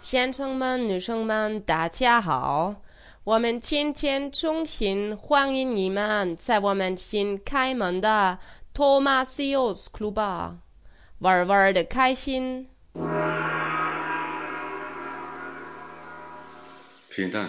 先生们、女生们，大家好！我们今天衷心欢迎你们在我们新开门的 Thomasius Club 玩玩的开心。 Vielen Dank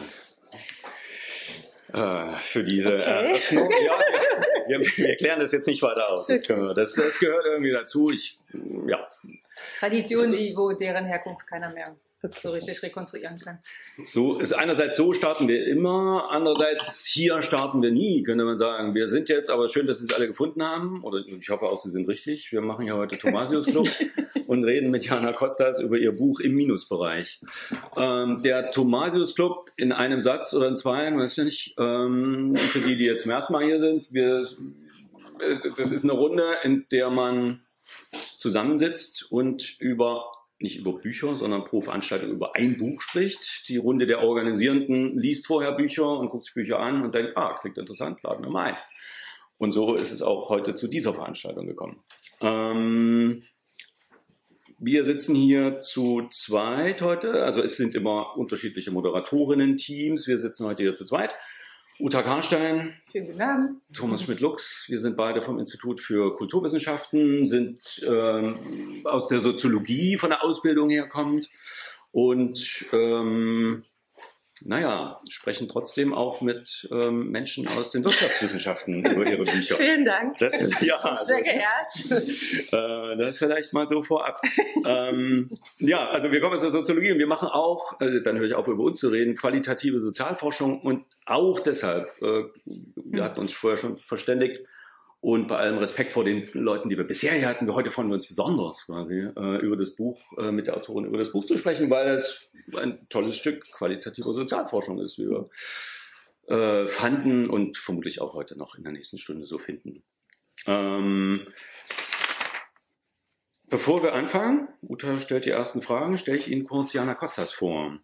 für diese Eröffnung. Ja, wir klären das jetzt nicht weiter aus. Das gehört irgendwie dazu. Tradition, wo deren Herkunft keiner mehr so richtig rekonstruieren kann. So ist einerseits so starten wir immer, andererseits hier starten wir nie, könnte man sagen. Wir sind jetzt, aber schön, dass Sie es alle gefunden haben, oder ich hoffe auch, Sie sind richtig. Wir machen ja heute Thomasius Club und reden mit Jana Kostas über ihr Buch Im Minusbereich. Der Thomasius Club in einem Satz oder in zwei, weiß ich nicht, für die jetzt zum ersten Mal hier sind, das ist eine Runde, in der man zusammensitzt und nicht über Bücher, sondern pro Veranstaltung über ein Buch spricht. Die Runde der Organisierenden liest vorher Bücher und guckt sich Bücher an und denkt, klingt interessant, laden wir mal ein. Und so ist es auch heute zu dieser Veranstaltung gekommen. Wir sitzen hier zu zweit heute, also es sind immer unterschiedliche Moderatorinnen-Teams. Wir sitzen heute hier zu zweit. Uta Karstein, schönen guten Abend. Thomas Schmidt-Lux, wir sind beide vom Institut für Kulturwissenschaften, sind aus der Soziologie von der Ausbildung her kommend und sprechen trotzdem auch mit Menschen aus den Wirtschaftswissenschaften über ihre Bücher. Vielen Dank. Sehr geehrt. Das vielleicht mal so vorab. Also wir kommen aus der Soziologie und wir machen auch, dann höre ich auf, über uns zu reden, qualitative Sozialforschung und auch deshalb, wir hatten uns vorher schon verständigt und bei allem Respekt vor den Leuten, die wir bisher hier hatten, heute freuen wir uns besonders quasi, über das Buch, mit der Autorin über das Buch zu sprechen, weil es ein tolles Stück qualitative Sozialforschung ist, wie wir fanden und vermutlich auch heute noch in der nächsten Stunde so finden. Bevor wir anfangen, Uta stellt die ersten Fragen, stelle ich Ihnen kurz Jana Kostas vor.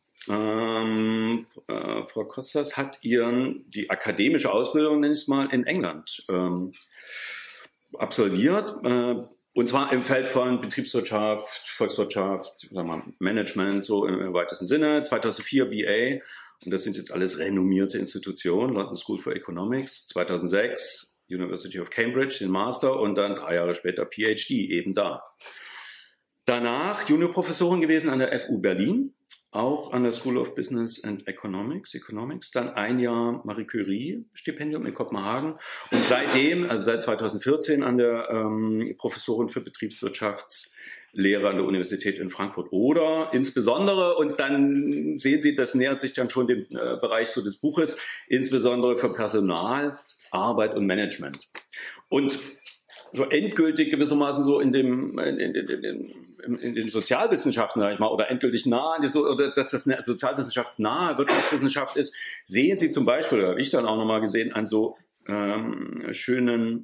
Frau Kostas hat die akademische Ausbildung, nenne ich es mal, in England absolviert, und zwar im Feld von Betriebswirtschaft, Volkswirtschaft, Management, so im weitesten Sinne. 2004 BA, und das sind jetzt alles renommierte Institutionen, London School for Economics, 2006 University of Cambridge, den Master, und dann 3 Jahre später PhD, eben da. Danach Juniorprofessorin gewesen an der FU Berlin, auch an der School of Business and Economics, dann 1 Jahr Marie Curie Stipendium in Kopenhagen und seitdem, also seit 2014 an der Professorin für Betriebswirtschaftslehre an der Universität in Frankfurt oder insbesondere, und dann sehen Sie, das nähert sich dann schon dem Bereich so des Buches, insbesondere für Personal, Arbeit und Management. Und so endgültig gewissermaßen so in den Sozialwissenschaften, sag ich mal, oder endgültig oder dass das eine sozialwissenschaftsnahe Wirtschaftswissenschaft ist, sehen Sie zum Beispiel, oder habe ich dann auch nochmal gesehen, an so schönen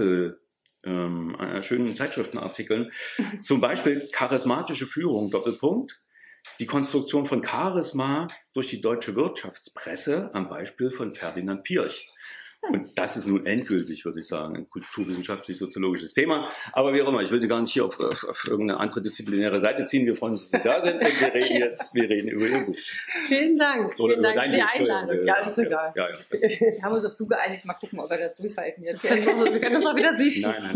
schönen Zeitschriftenartikeln, zum Beispiel charismatische Führung, Doppelpunkt, die Konstruktion von Charisma durch die deutsche Wirtschaftspresse am Beispiel von Ferdinand Piëch. Und das ist nun endgültig, würde ich sagen, ein kulturwissenschaftlich-soziologisches Thema. Aber wie auch immer, ich will Sie gar nicht hier auf irgendeine andere disziplinäre Seite ziehen. Wir freuen uns, dass Sie da sind. Und wir reden über Ihr Buch. Vielen Dank. Oder Vielen Dank für die Einladung. Ja, ist egal. Ja. Wir haben uns auf du geeinigt. Mal gucken, ob wir das durchhalten jetzt. Wir können uns auch wieder siezen. Nein.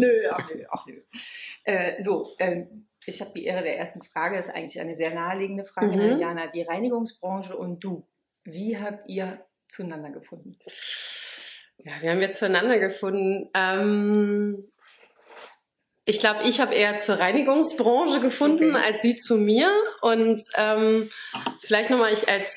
Nö. Ich habe die Ehre der ersten Frage. Das ist eigentlich eine sehr naheliegende Frage, Jana. Die Reinigungsbranche und du. Wie habt ihr zueinander gefunden? Ja, wir haben jetzt zueinander gefunden. Ich glaube, ich habe eher zur Reinigungsbranche gefunden als sie zu mir. Und vielleicht nochmal,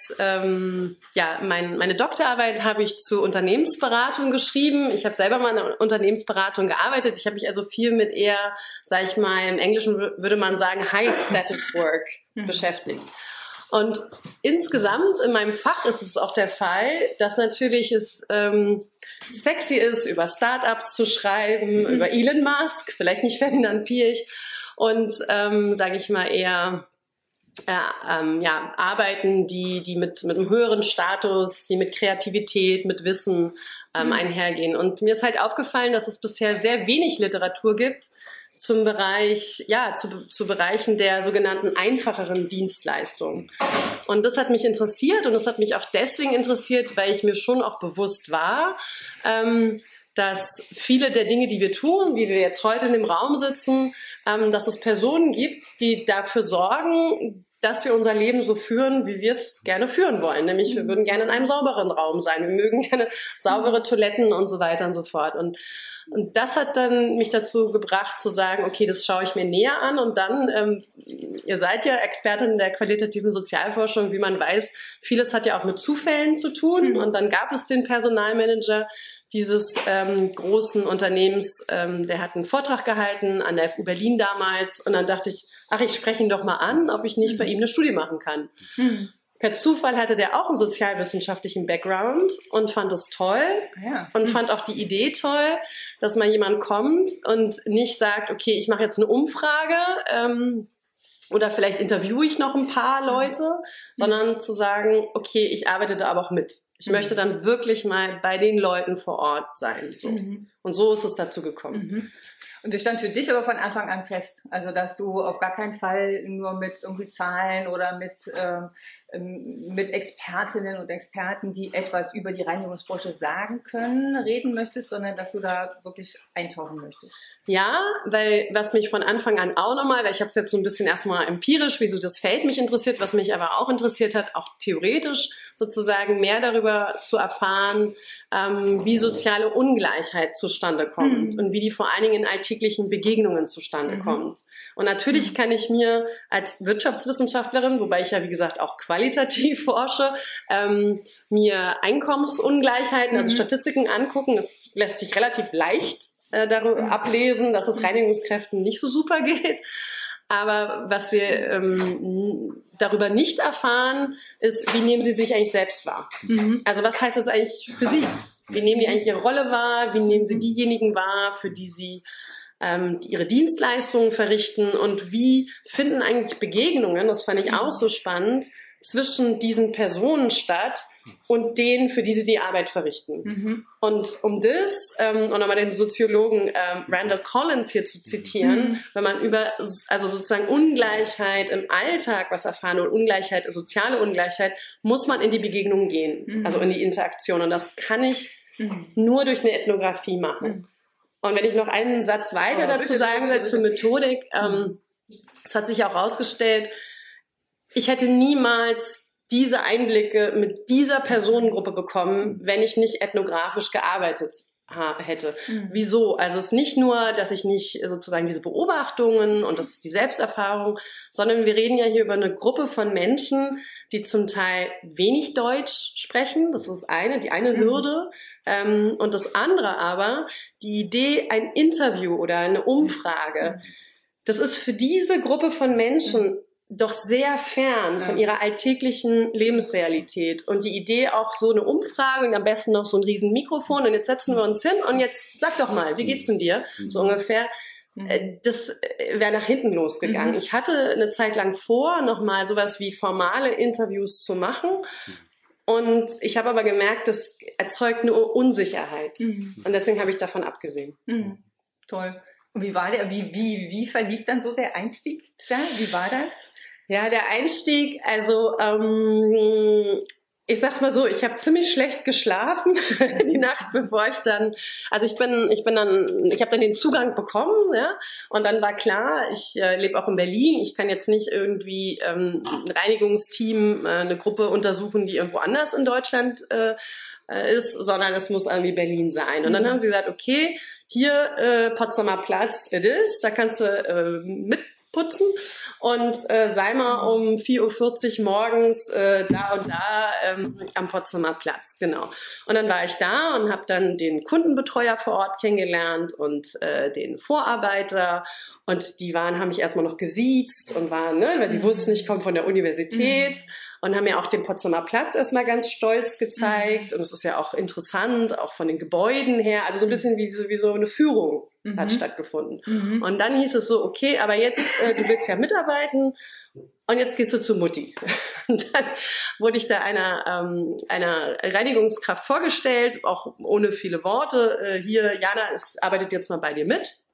meine Doktorarbeit habe ich zur Unternehmensberatung geschrieben. Ich habe selber mal in einer Unternehmensberatung gearbeitet. Ich habe mich also viel mit eher, sage ich mal, im Englischen würde man sagen, High-Status-Work beschäftigt. Und insgesamt in meinem Fach ist es auch der Fall, dass natürlich es sexy ist, über Startups zu schreiben, über Elon Musk, vielleicht nicht Ferdinand Piëch, und sage ich mal eher Arbeiten, die mit einem höheren Status, die mit Kreativität, mit Wissen einhergehen. Und mir ist halt aufgefallen, dass es bisher sehr wenig Literatur gibt, zum Bereich, zu Bereichen der sogenannten einfacheren Dienstleistungen. Und das hat mich interessiert und das hat mich auch deswegen interessiert, weil ich mir schon auch bewusst war, dass viele der Dinge, die wir tun, wie wir jetzt heute in dem Raum sitzen, dass es Personen gibt, die dafür sorgen, dass wir unser Leben so führen, wie wir es gerne führen wollen. Nämlich wir würden gerne in einem sauberen Raum sein. Wir mögen gerne saubere Toiletten und so weiter und so fort. Und das hat dann mich dazu gebracht zu sagen, okay, das schaue ich mir näher an. Und dann, ihr seid ja Expertin der qualitativen Sozialforschung, wie man weiß, vieles hat ja auch mit Zufällen zu tun. Und dann gab es den Personalmanager dieses großen Unternehmens, der hat einen Vortrag gehalten an der FU Berlin damals. Und dann dachte ich, ich spreche ihn doch mal an, ob ich nicht bei ihm eine Studie machen kann. Per Zufall hatte der auch einen sozialwissenschaftlichen Background und fand es toll und fand auch die Idee toll, dass mal jemand kommt und nicht sagt, okay, ich mache jetzt eine Umfrage oder vielleicht interviewe ich noch ein paar Leute, sondern zu sagen, okay, ich arbeite da aber auch mit. Ich möchte dann wirklich mal bei den Leuten vor Ort sein. So. Und so ist es dazu gekommen. Und das stand für dich aber von Anfang an fest, also dass du auf gar keinen Fall nur mit irgendwie Zahlen oder mit Expertinnen und Experten, die etwas über die Reinigungsbranche sagen können, reden möchtest, sondern dass du da wirklich eintauchen möchtest. Ja, weil was mich von Anfang an auch nochmal, weil ich habe es jetzt so ein bisschen erstmal empirisch, wieso das Feld mich interessiert, was mich aber auch interessiert hat, auch theoretisch sozusagen mehr darüber zu erfahren, wie soziale Ungleichheit zustande kommt und wie die vor allen Dingen in alltäglichen Begegnungen zustande kommt. Und natürlich kann ich mir als Wirtschaftswissenschaftlerin, wobei ich ja wie gesagt auch qualitativ forsche, mir Einkommensungleichheiten, also Statistiken angucken. Das lässt sich relativ leicht darüber ablesen, dass es Reinigungskräften nicht so super geht. Aber was wir darüber nicht erfahren, ist, wie nehmen sie sich eigentlich selbst wahr? Also was heißt das eigentlich für sie? Wie nehmen die eigentlich ihre Rolle wahr? Wie nehmen sie diejenigen wahr, für die sie die ihre Dienstleistungen verrichten? Und wie finden eigentlich Begegnungen, das fand ich auch so spannend, zwischen diesen Personen statt und denen, für die sie die Arbeit verrichten. Und um das, und nochmal den Soziologen Randall Collins hier zu zitieren, wenn man über also sozusagen Ungleichheit im Alltag was erfahren und Ungleichheit, soziale Ungleichheit, muss man in die Begegnung gehen, also in die Interaktion. Und das kann ich nur durch eine Ethnographie machen. Und wenn ich noch einen Satz weiter dazu sagen will zur Methodik, es hat sich auch herausgestellt, ich hätte niemals diese Einblicke mit dieser Personengruppe bekommen, wenn ich nicht ethnografisch gearbeitet hätte. Wieso? Also es ist nicht nur, dass ich nicht sozusagen diese Beobachtungen und das ist die Selbsterfahrung, sondern wir reden ja hier über eine Gruppe von Menschen, die zum Teil wenig Deutsch sprechen. Das ist die eine Hürde. Und das andere aber, die Idee, ein Interview oder eine Umfrage, das ist für diese Gruppe von Menschen doch sehr fern von ihrer alltäglichen Lebensrealität. Und die Idee auch so eine Umfrage und am besten noch so ein riesen Mikrofon und jetzt setzen wir uns hin und jetzt sag doch mal, wie geht's denn dir? So ungefähr. Das wäre nach hinten losgegangen. Ich hatte eine Zeit lang vor, nochmal sowas wie formale Interviews zu machen. Und ich habe aber gemerkt, das erzeugt eine Unsicherheit. Und deswegen habe ich davon abgesehen. Toll. Und wie verlief dann so der Einstieg da? Wie war das? Ja, der Einstieg, also ich sag's mal so, ich habe ziemlich schlecht geschlafen die Nacht, bevor ich dann, also ich habe dann den Zugang bekommen, ja, und dann war klar, ich lebe auch in Berlin, ich kann jetzt nicht irgendwie ein Reinigungsteam, eine Gruppe untersuchen, die irgendwo anders in Deutschland ist, sondern es muss irgendwie Berlin sein. Und dann haben sie gesagt, okay, hier Potsdamer Platz, it is, da kannst du mitputzen und sei mal um 4:40 Uhr morgens da und da am Potsdamer Platz, genau. Und dann war ich da und habe dann den Kundenbetreuer vor Ort kennengelernt und den Vorarbeiter und die haben mich erstmal noch gesiezt und waren, weil sie wussten, ich komme von der Universität. Und haben mir auch den Potsdamer Platz erstmal ganz stolz gezeigt. Und es ist ja auch interessant, auch von den Gebäuden her. Also so ein bisschen wie so eine Führung hat stattgefunden. Und dann hieß es so, okay, aber jetzt, du willst ja mitarbeiten und jetzt gehst du zu Mutti. Und dann wurde ich da einer Reinigungskraft vorgestellt, auch ohne viele Worte. Hier, Jana arbeitet jetzt mal bei dir mit.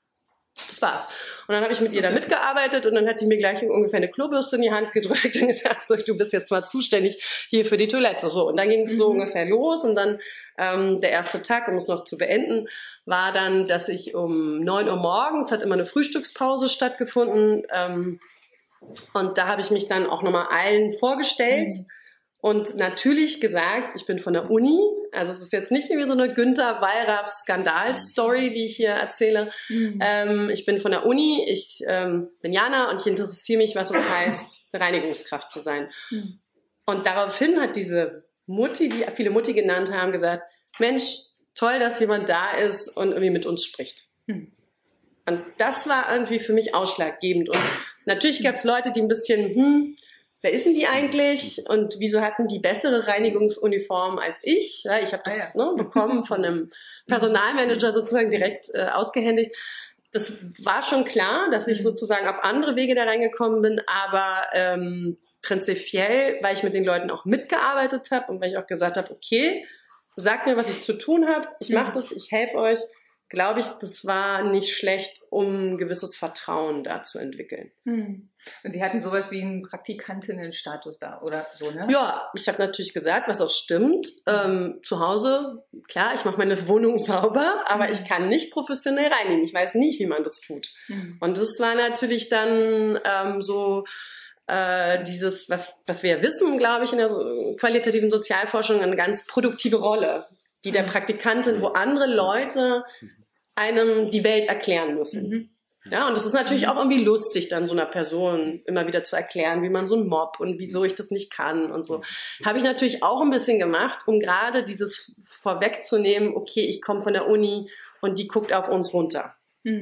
Das war's. Und dann habe ich mit ihr da mitgearbeitet und dann hat die mir gleich ungefähr eine Klobürste in die Hand gedrückt und gesagt, so, du bist jetzt mal zuständig hier für die Toilette. So, und dann ging es so ungefähr los und dann der erste Tag, um es noch zu beenden, war dann, dass ich um 9 Uhr morgens, hat immer eine Frühstückspause stattgefunden, und da habe ich mich dann auch nochmal allen vorgestellt. Und natürlich gesagt, ich bin von der Uni, also es ist jetzt nicht irgendwie so eine Günter Wallraff-Skandal-Story, die ich hier erzähle. Ich bin von der Uni, ich bin Jana und ich interessiere mich, was es heißt, Reinigungskraft zu sein. Und daraufhin hat diese Mutti, die viele Mutti genannt haben, gesagt, Mensch, toll, dass jemand da ist und irgendwie mit uns spricht. Und das war irgendwie für mich ausschlaggebend. Und natürlich gab es Leute, die ein bisschen, wer ist denn die eigentlich? Und wieso hatten die bessere Reinigungsuniform als ich? Ja, ich habe das bekommen von einem Personalmanager sozusagen direkt ausgehändigt. Das war schon klar, dass ich sozusagen auf andere Wege da reingekommen bin, aber prinzipiell, weil ich mit den Leuten auch mitgearbeitet habe und weil ich auch gesagt habe, okay, sagt mir, was ich zu tun habe, ich mache das, ich helfe euch, glaube ich, das war nicht schlecht, um ein gewisses Vertrauen da zu entwickeln. Und Sie hatten sowas wie einen Praktikantinnenstatus da oder so, ne? Ja, ich habe natürlich gesagt, was auch stimmt. Zu Hause, klar, ich mache meine Wohnung sauber, aber ich kann nicht professionell reinigen. Ich weiß nicht, wie man das tut. Und das war natürlich dann dieses, was wir wissen, glaube ich, in der qualitativen Sozialforschung, eine ganz produktive Rolle, die der Praktikantin, wo andere Leute einem die Welt erklären müssen. Ja, und das ist natürlich auch irgendwie lustig, dann so einer Person immer wieder zu erklären, wie man so ein Mob und wieso ich das nicht kann und so. Habe ich natürlich auch ein bisschen gemacht, um gerade dieses vorwegzunehmen, okay, ich komme von der Uni und die guckt auf uns runter.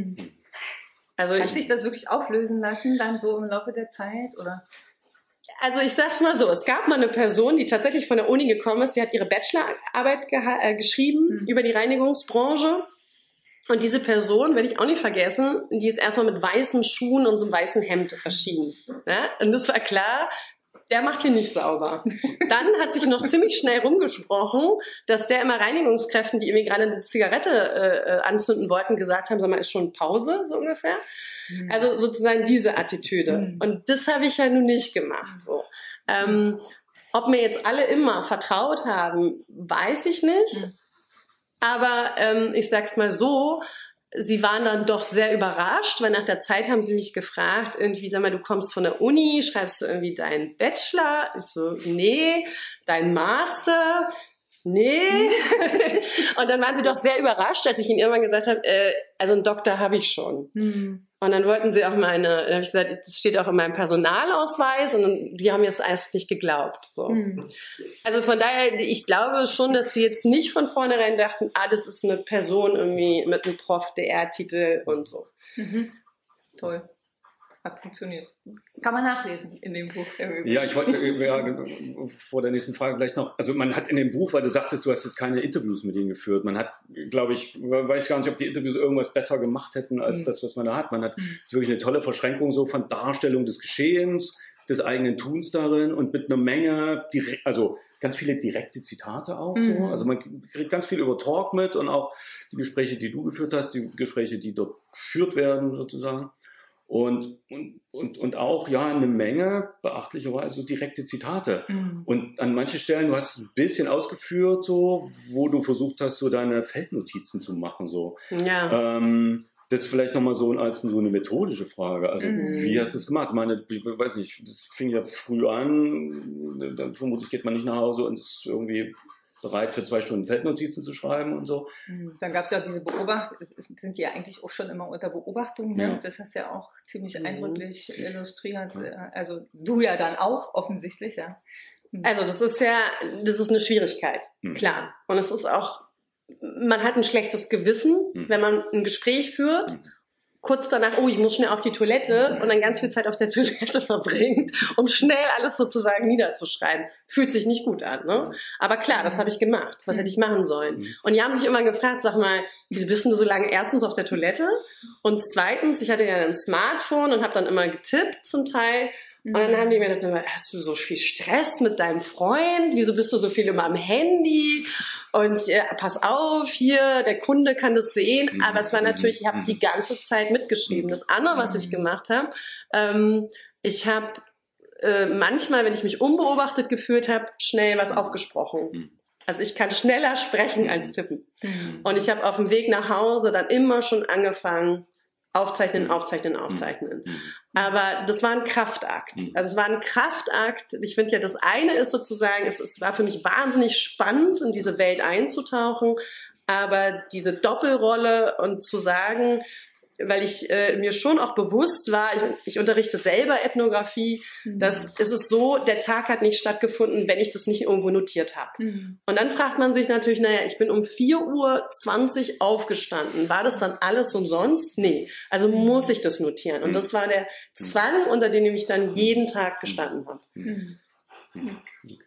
Also hat sich das wirklich auflösen lassen, dann so im Laufe der Zeit, oder? Also ich sag's mal so, es gab mal eine Person, die tatsächlich von der Uni gekommen ist, die hat ihre Bachelorarbeit geschrieben über die Reinigungsbranche. Und diese Person, werde ich auch nicht vergessen, die ist erstmal mit weißen Schuhen und so einem weißen Hemd erschienen. Ja? Und das war klar, der macht hier nicht sauber. Dann hat sich noch ziemlich schnell rumgesprochen, dass der immer Reinigungskräften, die irgendwie gerade eine Zigarette anzünden wollten, gesagt haben, sag mal, ist schon Pause, so ungefähr. Also sozusagen diese Attitüde. Und das habe ich ja nun nicht gemacht. So. Ob mir jetzt alle immer vertraut haben, weiß ich nicht. Aber ich sag's mal so, sie waren dann doch sehr überrascht, weil nach der Zeit haben sie mich gefragt, irgendwie, sag mal, du kommst von der Uni, schreibst du irgendwie deinen Bachelor? Ich so, nee, dein Master? Nee. Und dann waren sie doch sehr überrascht, als ich ihnen irgendwann gesagt habe, also einen Doktor habe ich schon. Und dann wollten sie auch dann habe ich gesagt, das steht auch in meinem Personalausweis und die haben mir das erst nicht geglaubt. So. Also von daher, ich glaube schon, dass sie jetzt nicht von vornherein dachten, das ist eine Person irgendwie mit einem Prof-DR-Titel und so. Toll. Hat funktioniert. Kann man nachlesen in dem Buch. Ja, ich wollte vor der nächsten Frage vielleicht noch, also man hat in dem Buch, weil du sagtest, du hast jetzt keine Interviews mit ihnen geführt, man hat, glaube ich, weiß gar nicht, ob die Interviews irgendwas besser gemacht hätten als das, was man da hat. Man hat wirklich eine tolle Verschränkung so von Darstellung des Geschehens, des eigenen Tuns darin und mit einer Menge, also ganz viele direkte Zitate auch so. Also man kriegt ganz viel über Talk mit und auch die Gespräche, die du geführt hast, die Gespräche, die dort geführt werden sozusagen. Und auch, ja, eine Menge, beachtlicherweise, so direkte Zitate. Und an manchen Stellen, du hast es ein bisschen ausgeführt, so, wo du versucht hast, so deine Feldnotizen zu machen, so. Ja. Das ist vielleicht nochmal so als so eine methodische Frage. Also, wie hast du es gemacht? Ich meine, ich weiß nicht, das fing ja früh an, dann vermutlich geht man nicht nach Hause und ist irgendwie bereit für 2 Stunden Feldnotizen zu schreiben und so. Dann gab es ja auch diese sind die ja eigentlich auch schon immer unter Beobachtung, ne? Ja. Das hast du ja auch ziemlich eindrücklich illustriert. Also du ja dann auch offensichtlich, ja. Also das ist eine Schwierigkeit, klar. Und es ist auch, man hat ein schlechtes Gewissen, wenn man ein Gespräch führt, kurz danach, ich muss schnell auf die Toilette und dann ganz viel Zeit auf der Toilette verbringt, um schnell alles sozusagen niederzuschreiben. Fühlt sich nicht gut an, ne? Aber klar, das habe ich gemacht. Was hätte ich machen sollen? Und die haben sich immer gefragt, sag mal, wieso bist du so lange erstens auf der Toilette? Und zweitens, ich hatte ja ein Smartphone und habe dann immer getippt zum Teil. Und dann haben die mir das immer, hast du so viel Stress mit deinem Freund? Wieso bist du so viel immer am Handy? Und pass auf, hier, der Kunde kann das sehen. Aber es war natürlich, ich habe die ganze Zeit mitgeschrieben. Das andere, was ich gemacht habe, ich habe manchmal, wenn ich mich unbeobachtet gefühlt habe, schnell was aufgesprochen. Also ich kann schneller sprechen als tippen. Und ich habe auf dem Weg nach Hause dann immer schon angefangen, aufzeichnen. Aber das war ein Kraftakt. Also es war ein Kraftakt. Ich finde ja, das eine ist sozusagen, es war für mich wahnsinnig spannend, in diese Welt einzutauchen. Aber diese Doppelrolle und zu sagen, weil ich mir schon auch bewusst war, ich unterrichte selber Ethnographie, dass ist es so, der Tag hat nicht stattgefunden, wenn ich das nicht irgendwo notiert habe. Und dann fragt man sich natürlich, naja, ich bin um 4:20 Uhr aufgestanden. War das dann alles umsonst? Nee. Also muss ich das notieren. Und das war der Zwang, unter dem ich dann jeden Tag gestanden habe. Okay.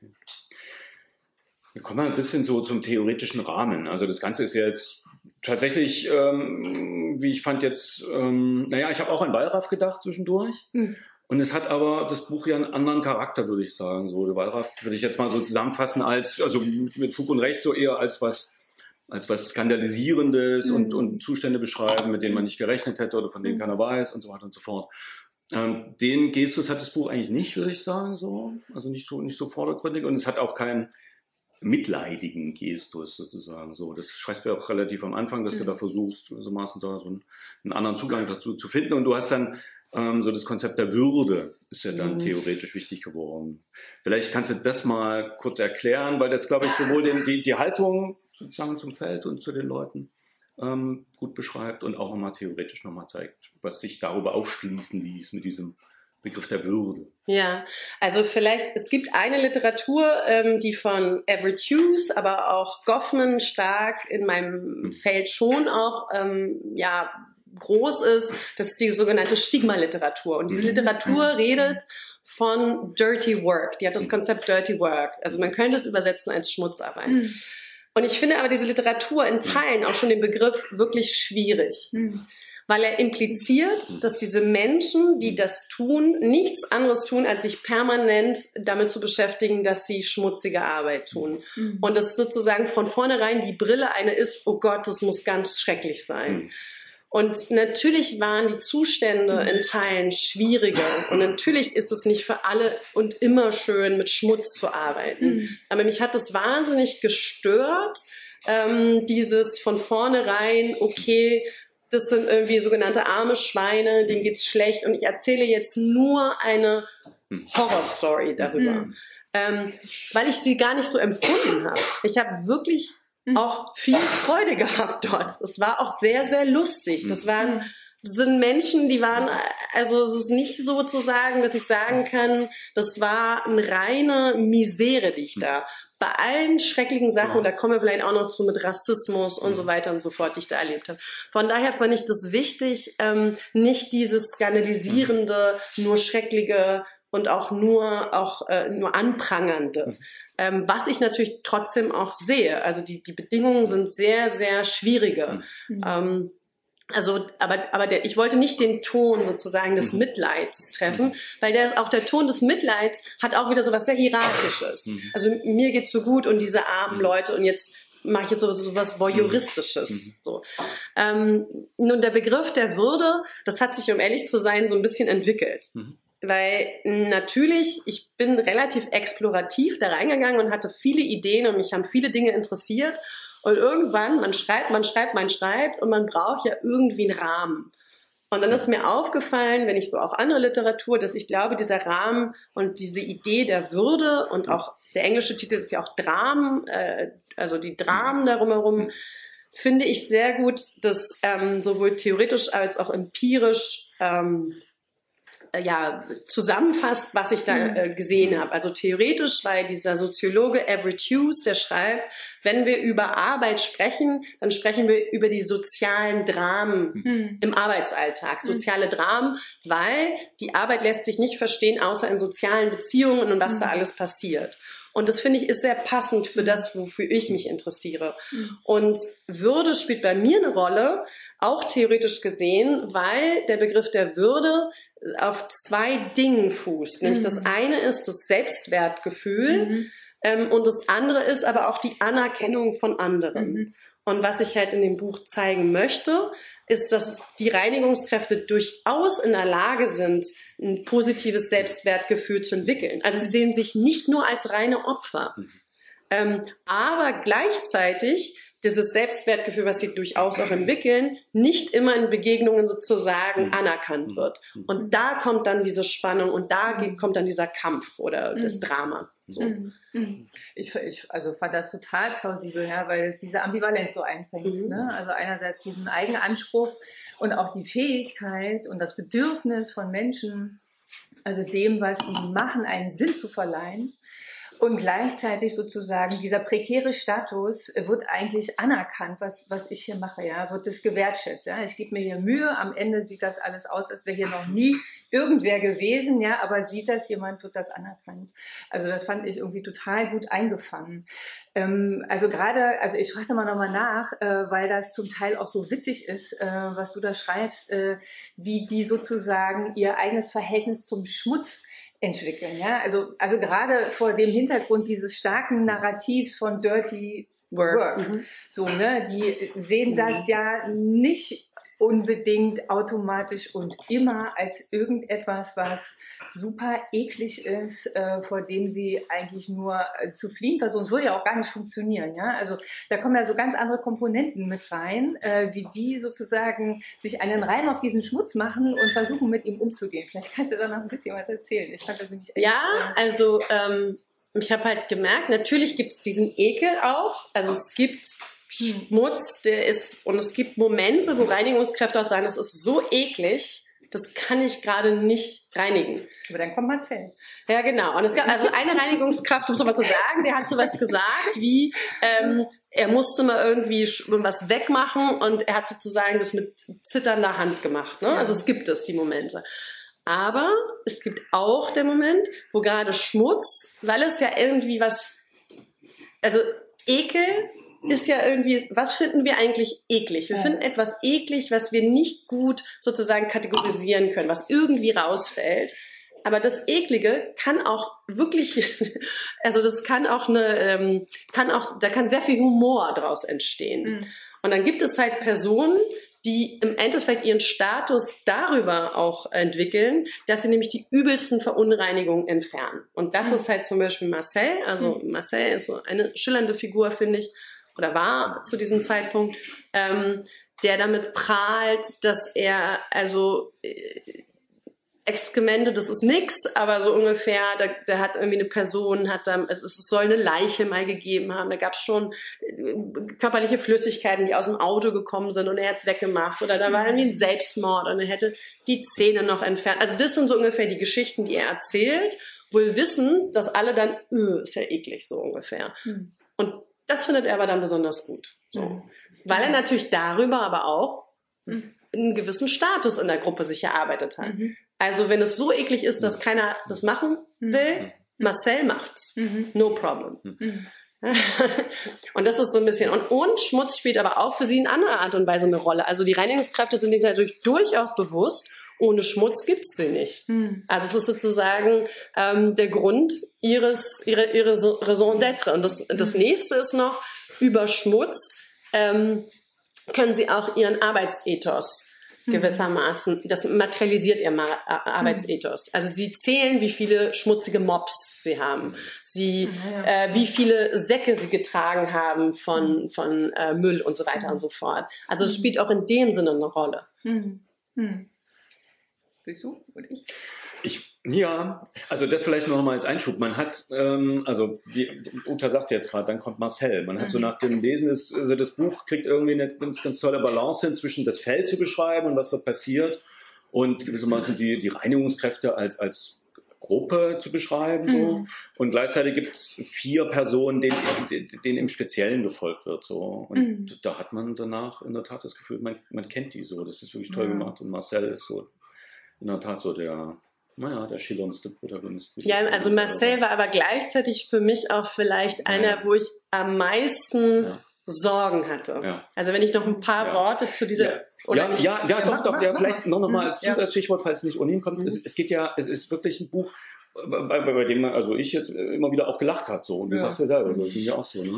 Wir kommen mal ein bisschen so zum theoretischen Rahmen. Also das Ganze ist ja jetzt tatsächlich, wie ich fand jetzt, ich habe auch an Wallraff gedacht zwischendurch. Und es hat aber das Buch ja einen anderen Charakter, würde ich sagen. So, der Wallraff würde ich jetzt mal so zusammenfassen also mit Fug und Recht so eher als was Skandalisierendes und Zustände beschreiben, mit denen man nicht gerechnet hätte oder von denen keiner weiß und so weiter und so fort. Den Gestus hat das Buch eigentlich nicht, würde ich sagen, so. Also nicht so vordergründig. Und es hat auch keinen mitleidigen Gestus sozusagen. So, das schreibst du ja auch relativ am Anfang, dass du da versuchst, gewissermaßen da so einen anderen Zugang dazu zu finden. Und du hast dann so das Konzept der Würde ist ja dann theoretisch wichtig geworden. Vielleicht kannst du das mal kurz erklären, weil das, glaube ich, sowohl die Haltung sozusagen zum Feld und zu den Leuten gut beschreibt und auch nochmal theoretisch nochmal zeigt, was sich darüber aufschließen ließ mit diesem Begriff der Würde. Ja, also vielleicht, es gibt eine Literatur, die von Everett Hughes, aber auch Goffman stark in meinem Feld schon auch, groß ist. Das ist die sogenannte Stigma-Literatur. Und diese Literatur redet von Dirty Work. Die hat das Konzept Dirty Work. Also man könnte es übersetzen als Schmutzarbeit. Und ich finde aber diese Literatur in Teilen auch schon den Begriff wirklich schwierig. Weil er impliziert, dass diese Menschen, die das tun, nichts anderes tun, als sich permanent damit zu beschäftigen, dass sie schmutzige Arbeit tun. Und das sozusagen von vornherein die Brille eine ist, oh Gott, das muss ganz schrecklich sein. Und natürlich waren die Zustände in Teilen schwieriger. Und natürlich ist es nicht für alle und immer schön, mit Schmutz zu arbeiten. Aber mich hat das wahnsinnig gestört, dieses von vornherein, okay, das sind irgendwie sogenannte arme Schweine, denen geht's schlecht und ich erzähle jetzt nur eine Horrorstory darüber, weil ich sie gar nicht so empfunden habe. Ich habe wirklich auch viel Freude gehabt dort. Es war auch sehr, sehr lustig. Das sind Menschen, die waren, also es ist nicht so zu sagen, dass ich sagen kann, das war eine reine Misere, die ich da bei allen schrecklichen Sachen, und da kommen wir vielleicht auch noch zu mit Rassismus und so weiter und so fort, die ich da erlebt habe. Von daher fand ich das wichtig, nicht dieses skandalisierende, nur schreckliche und auch nur anprangernde. Was ich natürlich trotzdem auch sehe. Also die Bedingungen sind sehr, sehr schwierige. Ich wollte nicht den Ton sozusagen des Mitleids treffen, weil auch der Ton des Mitleids hat auch wieder so was sehr Hierarchisches. Also mir geht's so gut und diese armen Leute und jetzt mache ich jetzt so was Voyeuristisches. So. Nun, der Begriff der Würde, das hat sich, um ehrlich zu sein, so ein bisschen entwickelt. Weil natürlich, ich bin relativ explorativ da reingegangen und hatte viele Ideen und mich haben viele Dinge interessiert. Und irgendwann, man schreibt und man braucht ja irgendwie einen Rahmen. Und dann ist mir aufgefallen, wenn ich so auch andere Literatur, dass ich glaube, dieser Rahmen und diese Idee der Würde und auch der englische Titel ist ja auch Dramen, also die Dramen darum herum, finde ich sehr gut, dass sowohl theoretisch als auch empirisch zusammenfasst, was ich da gesehen habe. Also theoretisch, weil dieser Soziologe Everett Hughes, der schreibt, wenn wir über Arbeit sprechen, dann sprechen wir über die sozialen Dramen im Arbeitsalltag. Soziale Dramen, weil die Arbeit lässt sich nicht verstehen, außer in sozialen Beziehungen und was da alles passiert. Und das finde ich ist sehr passend für das, wofür ich mich interessiere. Und Würde spielt bei mir eine Rolle, auch theoretisch gesehen, weil der Begriff der Würde auf 2 Dingen fußt. Nämlich das eine ist das Selbstwertgefühl und das andere ist aber auch die Anerkennung von anderen. Und was ich halt in dem Buch zeigen möchte, ist, dass die Reinigungskräfte durchaus in der Lage sind, ein positives Selbstwertgefühl zu entwickeln. Also sie sehen sich nicht nur als reine Opfer, aber gleichzeitig dieses Selbstwertgefühl, was sie durchaus auch entwickeln, nicht immer in Begegnungen sozusagen anerkannt wird. Und da kommt dann diese Spannung und da kommt dann dieser Kampf oder das Drama. So. Ich also fand das total plausibel, ja, weil es diese Ambivalenz so einfängt. Ne? Also einerseits diesen Eigenanspruch und auch die Fähigkeit und das Bedürfnis von Menschen, also dem, was sie machen, einen Sinn zu verleihen. Und gleichzeitig sozusagen dieser prekäre Status wird eigentlich anerkannt, was ich hier mache, ja, wird das gewertschätzt, ja. Ich gebe mir hier Mühe, am Ende sieht das alles aus, als wäre hier noch nie irgendwer gewesen, ja, aber sieht das jemand, wird das anerkannt. Also das fand ich irgendwie total gut eingefangen. Also ich fragte mal nochmal nach, weil das zum Teil auch so witzig ist, was du da schreibst, wie die sozusagen ihr eigenes Verhältnis zum Schmutz entwickeln, ja, also gerade vor dem Hintergrund dieses starken Narrativs von Dirty Work, so, ne, die sehen das ja nicht unbedingt automatisch und immer als irgendetwas, was super eklig ist, vor dem sie eigentlich nur zu fliehen versuchen. Es würde ja auch gar nicht funktionieren, ja. Also da kommen ja so ganz andere Komponenten mit rein, wie die sozusagen sich einen Reim auf diesen Schmutz machen und versuchen, mit ihm umzugehen. Vielleicht kannst du da noch ein bisschen was erzählen. Ich fand das nämlich echt, also ich habe halt gemerkt, natürlich gibt es diesen Ekel auch. Also es gibt Schmutz, und es gibt Momente, wo Reinigungskräfte auch sagen, das ist so eklig, das kann ich gerade nicht reinigen. Aber dann kommt Marcel. Ja, genau. Und es gab also eine Reinigungskraft, um es mal zu sagen, der hat sowas gesagt wie, er musste mal irgendwie was wegmachen und er hat sozusagen das mit zitternder Hand gemacht. Ne? Also es gibt die Momente. Aber es gibt auch den Moment, wo gerade Schmutz, weil es ja irgendwie also Ekel ist ja irgendwie, was finden wir eigentlich eklig? Wir finden etwas eklig, was wir nicht gut sozusagen kategorisieren können, was irgendwie rausfällt. Aber das Eklige kann auch wirklich, also das kann auch da kann sehr viel Humor draus entstehen. Und dann gibt es halt Personen, die im Endeffekt ihren Status darüber auch entwickeln, dass sie nämlich die übelsten Verunreinigungen entfernen. Und das ist halt zum Beispiel Marcel. Also Marcel ist so eine schillernde Figur, finde ich, oder war zu diesem Zeitpunkt, der damit prahlt, dass er Exkremente, das ist nix, aber so ungefähr, da hat irgendwie eine Person, es soll eine Leiche mal gegeben haben, da gab es schon körperliche Flüssigkeiten, die aus dem Auto gekommen sind und er hat es weggemacht oder da war irgendwie ein Selbstmord und er hätte die Zähne noch entfernt. Also das sind so ungefähr die Geschichten, die er erzählt, wohl wissen, dass alle dann, ist ja eklig, so ungefähr. Und das findet er aber dann besonders gut. So. Weil er natürlich darüber aber auch einen gewissen Status in der Gruppe sich erarbeitet hat. Also wenn es so eklig ist, dass keiner das machen will, Marcel macht's. No problem. Und das ist so ein bisschen, und Schmutz spielt aber auch für sie in anderer Art und Weise eine Rolle. Also die Reinigungskräfte sind sich natürlich durchaus bewusst, ohne Schmutz gibt's sie nicht. Also es ist sozusagen der Grund ihre Raison d'être. Und das nächste ist noch, über Schmutz können sie auch ihren Arbeitsethos gewissermaßen, das materialisiert ihr Arbeitsethos. Also sie zählen, wie viele schmutzige Mops sie haben, wie viele Säcke sie getragen haben von Müll und so weiter und so fort. Also es spielt auch in dem Sinne eine Rolle. Bist du und ich? Ja, also das vielleicht noch mal als Einschub. Man hat, also wie Uta sagt jetzt gerade, dann kommt Marcel. Man hat so nach dem Lesen das Buch kriegt irgendwie eine ganz tolle Balance hin zwischen das Feld zu beschreiben und was da passiert und gewissermaßen die Reinigungskräfte als Gruppe zu beschreiben. So. Und gleichzeitig gibt es 4 Personen, denen im Speziellen gefolgt wird. So. Und da hat man danach in der Tat das Gefühl, man kennt die so. Das ist wirklich toll gemacht. Und Marcel ist so in der Tat so der naja, der schillerndste Protagonist. Ja, also Marcel war aber gleichzeitig für mich auch vielleicht einer, wo ich am meisten Sorgen hatte. Ja. Also wenn ich noch ein paar Worte zu dieser... Doch, vielleicht noch mal als Zusatzstichwort, falls es nicht ohnehin kommt. Es ist wirklich ein Buch, bei dem man, also ich jetzt immer wieder auch gelacht hat, so. Und du sagst ja selber, das ging ja auch so, ne?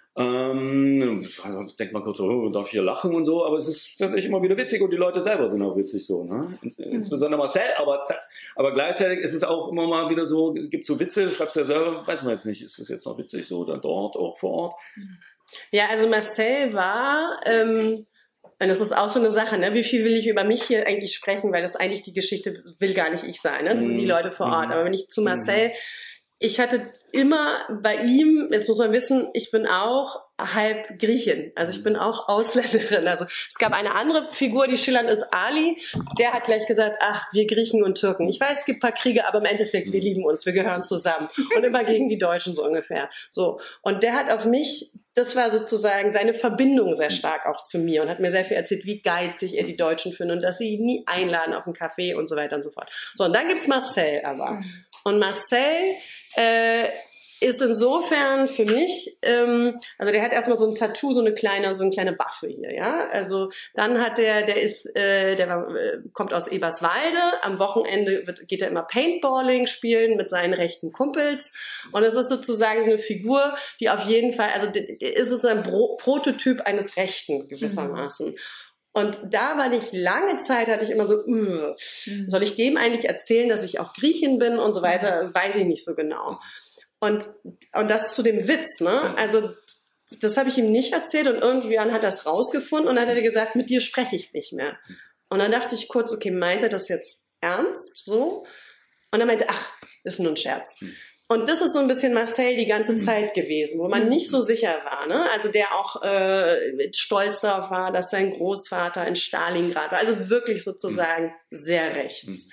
Denkt man kurz so, darf ich hier lachen und so, aber es ist tatsächlich immer wieder witzig und die Leute selber sind auch witzig, so, ne? Insbesondere Marcel, aber gleichzeitig ist es auch immer mal wieder so, gibt so Witze, schreibst du ja selber, weiß man jetzt nicht, ist das jetzt noch witzig so, oder dort auch vor Ort? Ja, also Marcel war, und das ist auch so eine Sache, ne? Wie viel will ich über mich hier eigentlich sprechen, weil das eigentlich die Geschichte will gar nicht ich sein, ne? Das sind die Leute vor Ort. Aber wenn ich zu Marcel, ich hatte immer bei ihm, jetzt muss man wissen, ich bin auch halb Griechin, also ich bin auch Ausländerin. Also es gab eine andere Figur, die schillernd ist, Ali, der hat gleich gesagt, ach, wir Griechen und Türken. Ich weiß, es gibt ein paar Kriege, aber im Endeffekt, wir lieben uns, wir gehören zusammen. Und immer gegen die Deutschen so ungefähr. So. Und der hat auf mich, das war sozusagen seine Verbindung sehr stark auch zu mir und hat mir sehr viel erzählt, wie geizig er die Deutschen findet und dass sie ihn nie einladen auf einen Café und so weiter und so fort. So, und dann gibt's Marcel aber. Und Marcel ist insofern für mich, also der hat erstmal so ein Tattoo, so eine kleine Waffe hier, ja. Also dann hat kommt aus Eberswalde. Am Wochenende geht er immer Paintballing spielen mit seinen rechten Kumpels. Und es ist sozusagen eine Figur, die auf jeden Fall, also der ist sozusagen ein Prototyp eines Rechten gewissermaßen. Und da war ich lange Zeit, hatte ich immer so, soll ich dem eigentlich erzählen, dass ich auch Griechin bin und so weiter, weiß ich nicht so genau. Und das zu dem Witz, ne? Also das habe ich ihm nicht erzählt und irgendwann hat er es rausgefunden und dann hat er gesagt, mit dir spreche ich nicht mehr. Und dann dachte ich kurz, okay, meint er das jetzt ernst? So? Und dann meinte, ach, ist nur ein Scherz. Und das ist so ein bisschen Marcel die ganze Zeit gewesen, wo man nicht so sicher war, ne? Also der auch stolz darauf war, dass sein Großvater in Stalingrad war. Also wirklich sozusagen sehr rechts.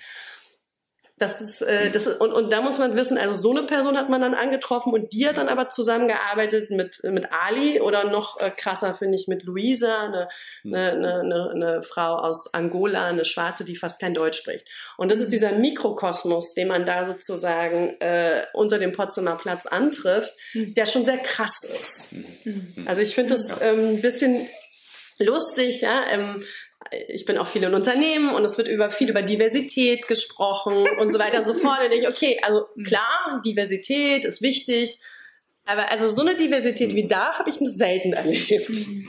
Und da muss man wissen, also so eine Person hat man dann angetroffen und die hat dann aber zusammengearbeitet mit Ali oder noch krasser finde ich mit Luisa, eine Frau aus Angola, eine Schwarze, die fast kein Deutsch spricht. Und das ist dieser Mikrokosmos, den man da sozusagen unter dem Potsdamer Platz antrifft, der schon sehr krass ist. Also ich finde das ein bisschen lustig, ja. Ich bin auch viel in Unternehmen und es wird viel über Diversität gesprochen und so weiter und so fort. Und ich denke, okay, also klar, Diversität ist wichtig, aber also so eine Diversität wie da habe ich selten erlebt.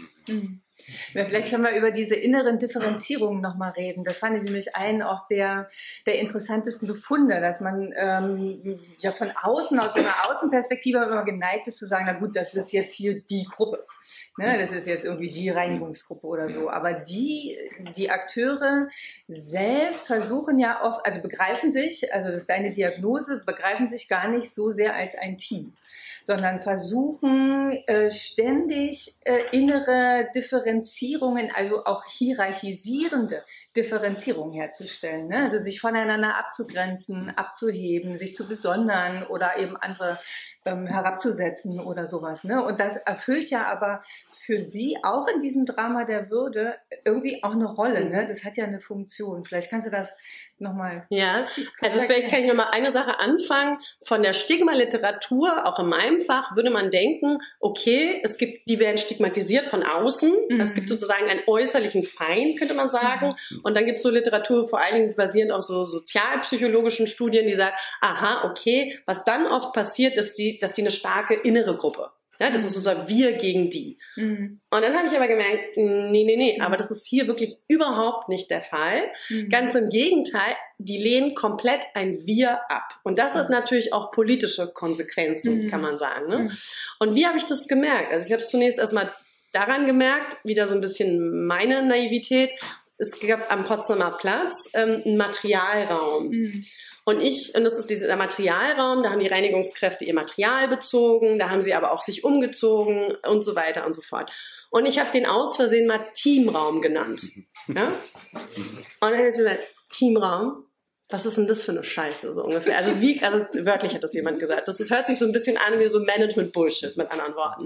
Ja, vielleicht können wir über diese inneren Differenzierungen nochmal reden. Das fand ich nämlich einen auch der interessantesten Befunde, dass man ja von außen, aus einer Außenperspektive immer geneigt ist zu sagen, na gut, das ist jetzt hier die Gruppe. Ne, das ist jetzt irgendwie die Reinigungsgruppe oder so. Aber die Akteure selbst versuchen ja oft, also begreifen sich, also das ist deine Diagnose, begreifen sich gar nicht so sehr als ein Team, sondern versuchen ständig innere Differenzierungen, also auch hierarchisierende Differenzierungen herzustellen. Ne? Also sich voneinander abzugrenzen, abzuheben, sich zu besondern oder eben andere herabzusetzen oder sowas. Ne? Und das erfüllt ja aber für sie auch in diesem Drama der Würde irgendwie auch eine Rolle. Ne? Das hat ja eine Funktion. Vielleicht kannst du das nochmal... Ja, also vielleicht kann ich nochmal eine Sache anfangen. Von der Stigma-Literatur, auch in meinem Fach, würde man denken, okay, die werden stigmatisiert von außen. Es gibt sozusagen einen äußerlichen Feind, könnte man sagen. Und dann gibt es so Literatur, vor allen Dingen basierend auf so sozialpsychologischen Studien, die sagt, aha, okay, was dann oft passiert, dass die eine starke innere Gruppe. Ja, das ist sozusagen wir gegen die. Und dann habe ich aber gemerkt, nee, aber das ist hier wirklich überhaupt nicht der Fall. Ganz im Gegenteil, die lehnen komplett ein Wir ab. Und das hat natürlich auch politische Konsequenzen, kann man sagen. Ne? Und wie habe ich das gemerkt? Also ich habe es zunächst erstmal daran gemerkt, wieder so ein bisschen meine Naivität. Es gab am Potsdamer Platz einen Materialraum. Und das ist dieser Materialraum, da haben die Reinigungskräfte ihr Material bezogen, da haben sie aber auch sich umgezogen und so weiter und so fort. Und ich habe den aus Versehen mal Teamraum genannt. Ja? Und dann habe ich gesagt, Teamraum? Was ist denn das für eine Scheiße, so ungefähr? Also wörtlich hat das jemand gesagt. Das hört sich so ein bisschen an wie so Management-Bullshit, mit anderen Worten.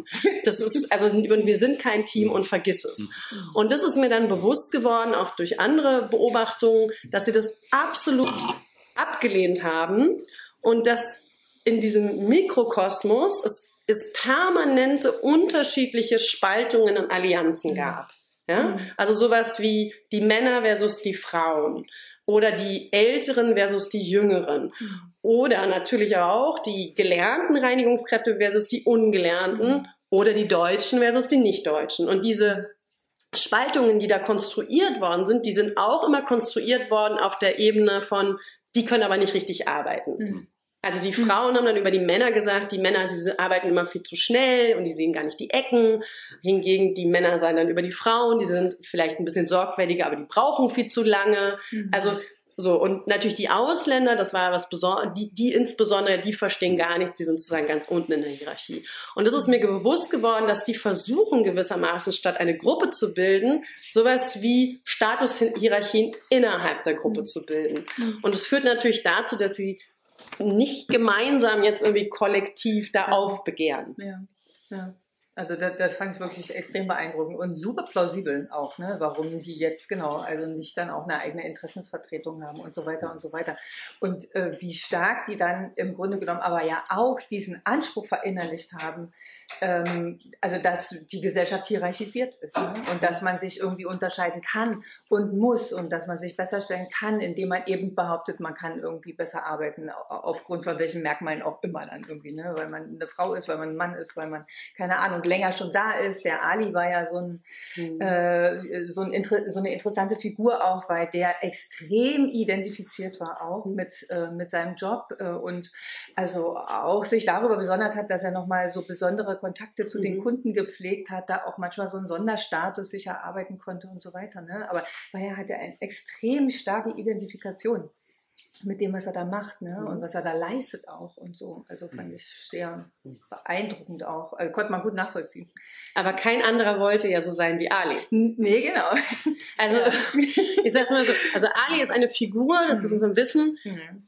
Wir sind kein Team und vergiss es. Und das ist mir dann bewusst geworden, auch durch andere Beobachtungen, dass sie das absolut abgelehnt haben und dass in diesem Mikrokosmos es permanente unterschiedliche Spaltungen und Allianzen gab. Ja? Also sowas wie die Männer versus die Frauen oder die Älteren versus die Jüngeren oder natürlich auch die gelernten Reinigungskräfte versus die ungelernten oder die Deutschen versus die Nicht-Deutschen. Und diese Spaltungen, die da konstruiert worden sind, die sind auch immer konstruiert worden auf der Ebene von, die können aber nicht richtig arbeiten. Also die Frauen haben dann über die Männer gesagt, die Männer, sie arbeiten immer viel zu schnell und die sehen gar nicht die Ecken. Hingegen die Männer sagen dann über die Frauen, die sind vielleicht ein bisschen sorgfältiger, aber die brauchen viel zu lange. Also so, und natürlich die Ausländer, das war was Besonderes, die insbesondere, die verstehen gar nichts, die sind sozusagen ganz unten in der Hierarchie. Und es ist mir bewusst geworden, dass die versuchen gewissermaßen, statt eine Gruppe zu bilden, sowas wie Statushierarchien innerhalb der Gruppe zu bilden. Und es führt natürlich dazu, dass sie nicht gemeinsam jetzt irgendwie kollektiv da aufbegehren. Ja. Also das fand ich wirklich extrem beeindruckend und super plausibel auch, ne, warum die jetzt also nicht dann auch eine eigene Interessensvertretung haben und so weiter und so weiter. Und wie stark die dann im Grunde genommen aber ja auch diesen Anspruch verinnerlicht haben, also dass die Gesellschaft hierarchisiert ist, ne? Und dass man sich irgendwie unterscheiden kann und muss und dass man sich besser stellen kann, indem man eben behauptet, man kann irgendwie besser arbeiten, aufgrund von welchen Merkmalen auch immer dann irgendwie, ne? Weil man eine Frau ist, weil man ein Mann ist, weil man, keine Ahnung, länger schon da ist. Der Ali war ja so eine interessante Figur auch, weil der extrem identifiziert war auch mit seinem Job und also auch sich darüber besondert hat, dass er nochmal so besondere Kontakte zu den Kunden gepflegt hat, da auch manchmal so einen Sonderstatus sich erarbeiten konnte und so weiter. Ne? Aber er hatte eine extrem starke Identifikation mit dem, was er da macht, ne? Und was er da leistet auch und so. Also fand ich sehr beeindruckend auch. Also konnte man gut nachvollziehen. Aber kein anderer wollte ja so sein wie Ali. Nee, genau. Also ich sag's mal so, also Ali ist eine Figur, das ist unser Wissen.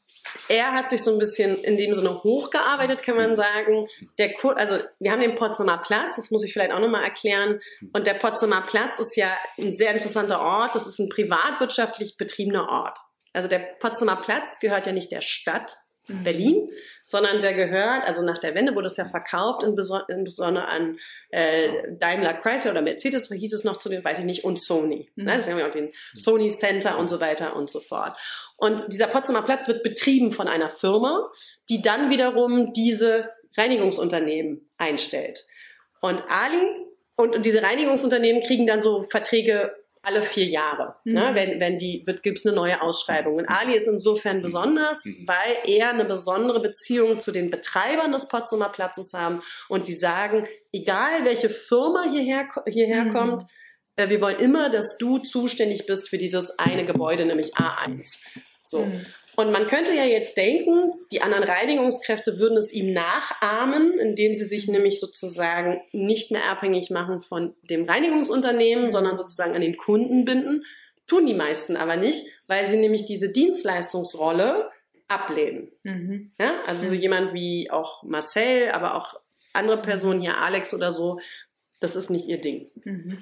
Er hat sich so ein bisschen in dem Sinne hochgearbeitet, kann man sagen. Also wir haben den Potsdamer Platz, das muss ich vielleicht auch nochmal erklären. Und der Potsdamer Platz ist ja ein sehr interessanter Ort. Das ist ein privatwirtschaftlich betriebener Ort. Also der Potsdamer Platz gehört ja nicht der Stadt Berlin, sondern der gehört, also nach der Wende wurde es ja verkauft, insbesondere an Daimler Chrysler oder Mercedes, hieß es noch zu den, weiß ich nicht, und Sony. Das haben wir auch den Sony Center und so weiter und so fort. Und dieser Potsdamer Platz wird betrieben von einer Firma, die dann wiederum diese Reinigungsunternehmen einstellt. Und und diese Reinigungsunternehmen kriegen dann so Verträge alle 4 Jahre, ne? Gibt's eine neue Ausschreibung. Und Ali ist insofern besonders, weil er eine besondere Beziehung zu den Betreibern des Potsdamer Platzes haben und die sagen, egal welche Firma hierher kommt, wir wollen immer, dass du zuständig bist für dieses eine Gebäude, nämlich A1. So. Und man könnte ja jetzt denken, die anderen Reinigungskräfte würden es ihm nachahmen, indem sie sich nämlich sozusagen nicht mehr abhängig machen von dem Reinigungsunternehmen, sondern sozusagen an den Kunden binden. Tun die meisten aber nicht, weil sie nämlich diese Dienstleistungsrolle ablehnen. Ja? Also so jemand wie auch Marcel, aber auch andere Personen hier, Alex oder so, das ist nicht ihr Ding.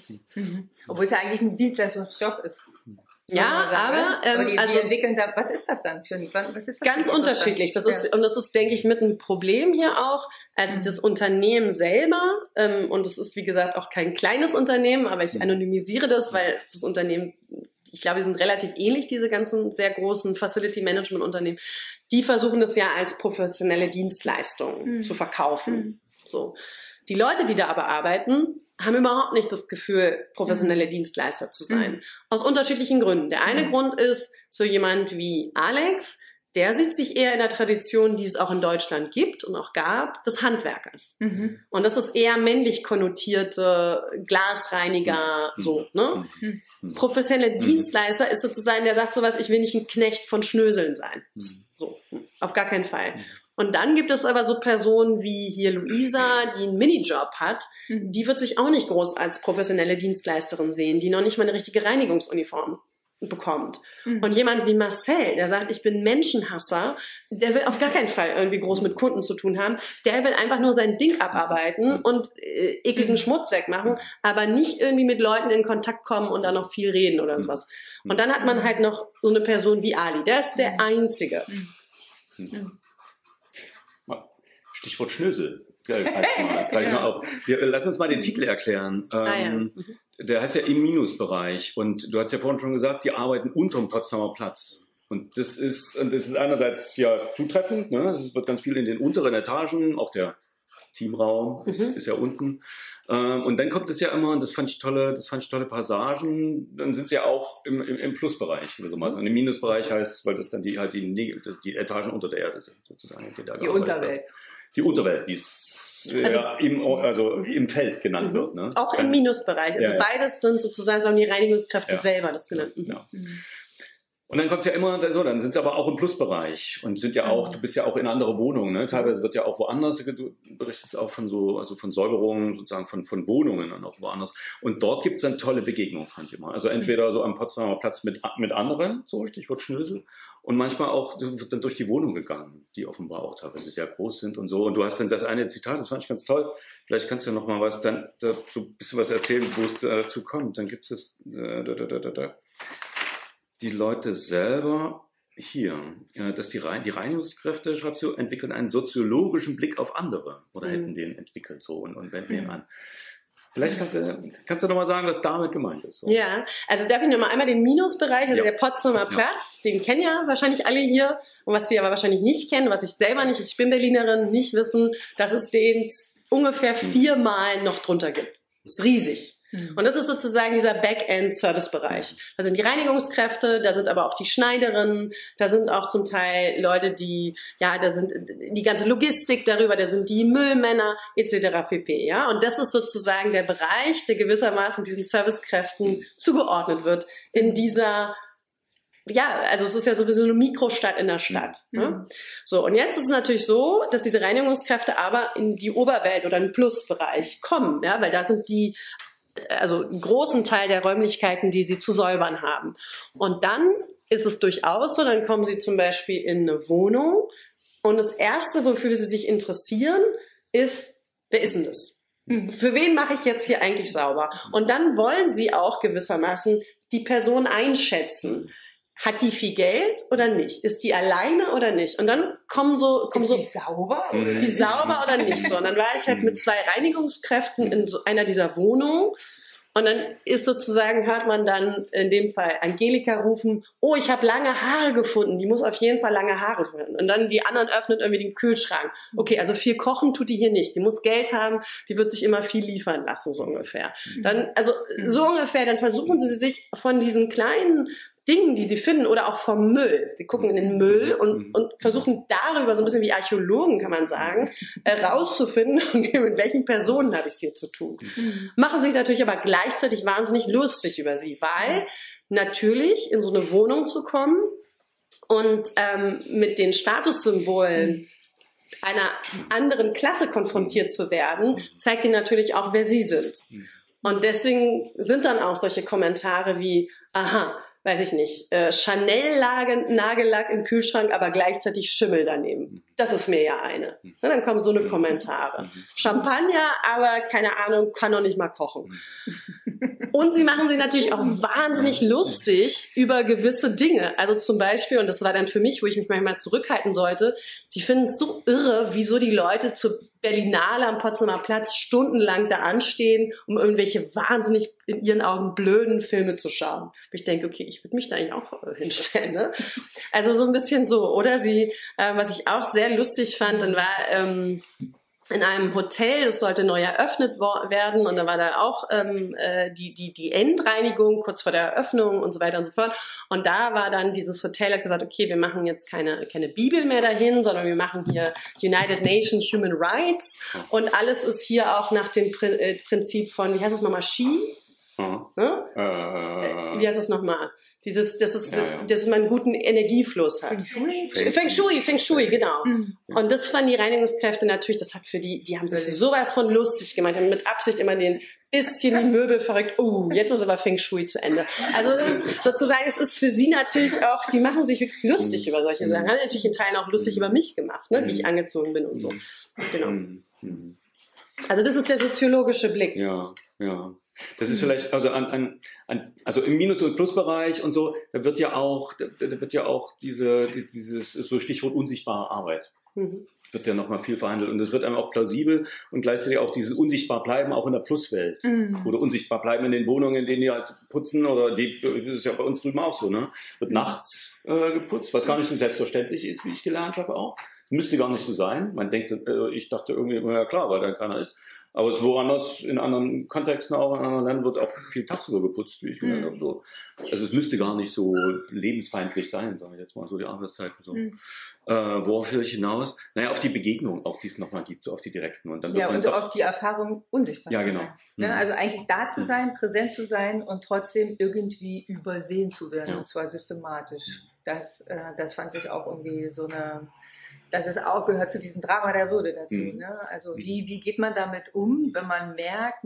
Obwohl es ja eigentlich ein Dienstleistungsjob ist. Ja, aber die entwickeln da, was ist das dann für ein, was ist das ganz unterschiedlich. Das ist, denke ich, mit ein Problem hier auch. Also das Unternehmen selber, und es ist, wie gesagt, auch kein kleines Unternehmen, aber ich anonymisiere das, weil das Unternehmen, ich glaube, die sind relativ ähnlich, diese ganzen sehr großen Facility-Management-Unternehmen. Die versuchen das ja als professionelle Dienstleistung zu verkaufen. So. Die Leute, die da aber arbeiten, haben überhaupt nicht das Gefühl, professionelle Dienstleister zu sein. Aus unterschiedlichen Gründen. Der eine Grund ist, so jemand wie Alex, der sieht sich eher in der Tradition, die es auch in Deutschland gibt und auch gab, des Handwerkers. Und das ist eher männlich konnotierte Glasreiniger, so, ne? Professionelle Dienstleister ist sozusagen, der sagt sowas, ich will nicht ein Knecht von Schnöseln sein. So, auf gar keinen Fall. Und dann gibt es aber so Personen wie hier Luisa, die einen Minijob hat, die wird sich auch nicht groß als professionelle Dienstleisterin sehen, die noch nicht mal eine richtige Reinigungsuniform bekommt. Und jemand wie Marcel, der sagt, ich bin Menschenhasser, der will auf gar keinen Fall irgendwie groß mit Kunden zu tun haben, der will einfach nur sein Ding abarbeiten und ekligen Schmutz wegmachen, aber nicht irgendwie mit Leuten in Kontakt kommen und dann noch viel reden oder sowas. Und dann hat man halt noch so eine Person wie Ali, der ist der Einzige, Stichwort Schnösel. Gleich mal auf. Lass uns mal den Titel erklären. Der heißt ja im Minusbereich. Und du hast ja vorhin schon gesagt, die arbeiten unterm Potsdamer Platz. Und das ist einerseits ja zutreffend. Ne? Es wird ganz viel in den unteren Etagen, auch der Teamraum ist ja unten. Und dann kommt es ja immer, und das fand ich tolle Passagen, dann sind sie ja auch im Plusbereich gewissermaßen. Und im Minusbereich heißt, weil das dann die Etagen unter der Erde sind, sozusagen. Die Unterwelt. Die Unterwelt, die es im Feld genannt wird. Ne? Auch im Minusbereich. Also beides sind sozusagen, so haben die Reinigungskräfte selber das genannt. Ja. Und dann kommt es ja immer so, dann sind sie aber auch im Plusbereich und sind ja auch, du bist ja auch in andere Wohnungen, ne? Teilweise wird ja auch woanders, du berichtest auch von von Säuberungen, sozusagen von Wohnungen und auch woanders. Und dort gibt es dann tolle Begegnungen, fand ich immer. Also entweder so am Potsdamer Platz mit anderen, so Stichwort Schnösel, und manchmal auch wird dann durch die Wohnung gegangen, die offenbar auch teilweise sehr groß sind und so. Und du hast dann das eine Zitat, das fand ich ganz toll. Vielleicht kannst du ja noch mal was dann so ein bisschen was erzählen, wo es dazu kommt. Dann gibt es die Leute selber hier, dass die Reinigungskräfte, schreibst du, entwickeln einen soziologischen Blick auf andere oder hätten den entwickelt so und wenden den an. Vielleicht kannst du noch mal sagen, was damit gemeint ist. So. Ja, also darf ich noch mal einmal den Minusbereich, also der Potsdamer Platz, den kennen ja wahrscheinlich alle hier und was die aber wahrscheinlich nicht kennen, was ich selber nicht, ich bin Berlinerin, nicht wissen, dass es den ungefähr 4-mal noch drunter gibt. Das ist riesig. Und das ist sozusagen dieser Backend-Service-Bereich. Da sind die Reinigungskräfte, da sind aber auch die Schneiderinnen, da sind auch zum Teil Leute, da sind die ganze Logistik darüber, da sind die Müllmänner etc. pp. Ja? Und das ist sozusagen der Bereich, der gewissermaßen diesen Servicekräften zugeordnet wird in dieser, also es ist ja sowieso eine Mikrostadt in der Stadt. Ne? So, und jetzt ist es natürlich so, dass diese Reinigungskräfte aber in die Oberwelt oder in den Plusbereich kommen, ja, weil da sind einen großen Teil der Räumlichkeiten, die sie zu säubern haben. Und dann ist es durchaus so, dann kommen sie zum Beispiel in eine Wohnung und das Erste, wofür sie sich interessieren, ist, wer ist denn das? Für wen mache ich jetzt hier eigentlich sauber? Und dann wollen sie auch gewissermaßen die Person einschätzen. Hat die viel Geld oder nicht? Ist die alleine oder nicht? Und dann Ist die sauber? Ist die sauber oder nicht so? Und dann war ich halt mit 2 Reinigungskräften in so einer dieser Wohnungen. Und dann hört man dann in dem Fall Angelika rufen, oh, ich habe lange Haare gefunden, die muss auf jeden Fall lange Haare finden. Und dann die anderen öffnet irgendwie den Kühlschrank. Okay, also viel kochen tut die hier nicht. Die muss Geld haben, die wird sich immer viel liefern lassen, so ungefähr. Dann versuchen sie sich von diesen kleinen Dingen, die sie finden, oder auch vom Müll. Sie gucken in den Müll und versuchen darüber, so ein bisschen wie Archäologen, kann man sagen, rauszufinden, okay, mit welchen Personen habe ich es hier zu tun. Machen sich natürlich aber gleichzeitig wahnsinnig lustig über sie, weil natürlich in so eine Wohnung zu kommen und mit den Statussymbolen einer anderen Klasse konfrontiert zu werden, zeigt ihnen natürlich auch, wer sie sind. Und deswegen sind dann auch solche Kommentare wie, aha, weiß ich nicht, Chanel-Nagellack im Kühlschrank, aber gleichzeitig Schimmel daneben. Das ist mir ja eine. Und dann kommen so eine Kommentare. Champagner, aber keine Ahnung, kann noch nicht mal kochen. Und sie machen sich natürlich auch wahnsinnig lustig über gewisse Dinge. Also zum Beispiel, und das war dann für mich, wo ich mich manchmal zurückhalten sollte, die finden es so irre, wieso die Leute zur Berlinale am Potsdamer Platz stundenlang da anstehen, um irgendwelche wahnsinnig in ihren Augen blöden Filme zu schauen. Ich denke, okay, ich würde mich da eigentlich auch hinstellen. Ne? Also so ein bisschen so. Oder was ich auch sehr lustig fand, dann war in einem Hotel, das sollte neu eröffnet werden und da war da auch die Endreinigung kurz vor der Eröffnung und so weiter und so fort. Und da war dann dieses Hotel, hat gesagt, okay, wir machen jetzt keine Bibel mehr dahin, sondern wir machen hier United Nations Human Rights und alles ist hier auch nach dem Prinzip von, wie heißt es nochmal, wie heißt es nochmal? Dass man einen guten Energiefluss hat. Feng Shui, genau. Und das fanden die Reinigungskräfte natürlich, das hat für die haben sich sowas von lustig gemacht, haben mit Absicht immer den bisschen die Möbel verrückt, jetzt ist aber Feng Shui zu Ende. Also das ist sozusagen, es ist für sie natürlich auch, die machen sich wirklich lustig über solche Sachen, haben natürlich in Teilen auch lustig über mich gemacht, ne, wie ich angezogen bin und so. Genau. Also das ist der soziologische Blick. Ja. Das ist vielleicht, also im Minus- und Plusbereich und so, da wird ja auch dieses so Stichwort unsichtbare Arbeit. Wird ja nochmal viel verhandelt und es wird einem auch plausibel und gleichzeitig auch dieses unsichtbar bleiben auch in der Pluswelt oder unsichtbar bleiben in den Wohnungen, in denen die halt putzen oder das ist ja bei uns drüben auch so, ne? Wird nachts geputzt, was gar nicht so selbstverständlich ist, wie ich gelernt habe auch. Müsste gar nicht so sein. Man denkt, ich dachte irgendwie, ja klar, weil da keiner ist. Aber es ist woanders, in anderen Kontexten auch, in anderen Ländern wird auch viel tagsüber geputzt, wie ich gelernt habe. So. Also es müsste gar nicht so lebensfeindlich sein, sagen wir jetzt mal so, die Arbeitszeiten so. Worauf will ich hinaus? Naja, auf die Begegnung, auch die es nochmal gibt, so auf die direkten. Und dann wird man und auf die Erfahrung unsichtbar ja, zu genau. sein. Ne? Also eigentlich da zu sein, präsent zu sein und trotzdem irgendwie übersehen zu werden, und zwar systematisch. Das fand ich auch irgendwie so eine... Das ist auch, gehört zu diesem Drama der Würde dazu. Ne? Also wie geht man damit um, wenn man merkt,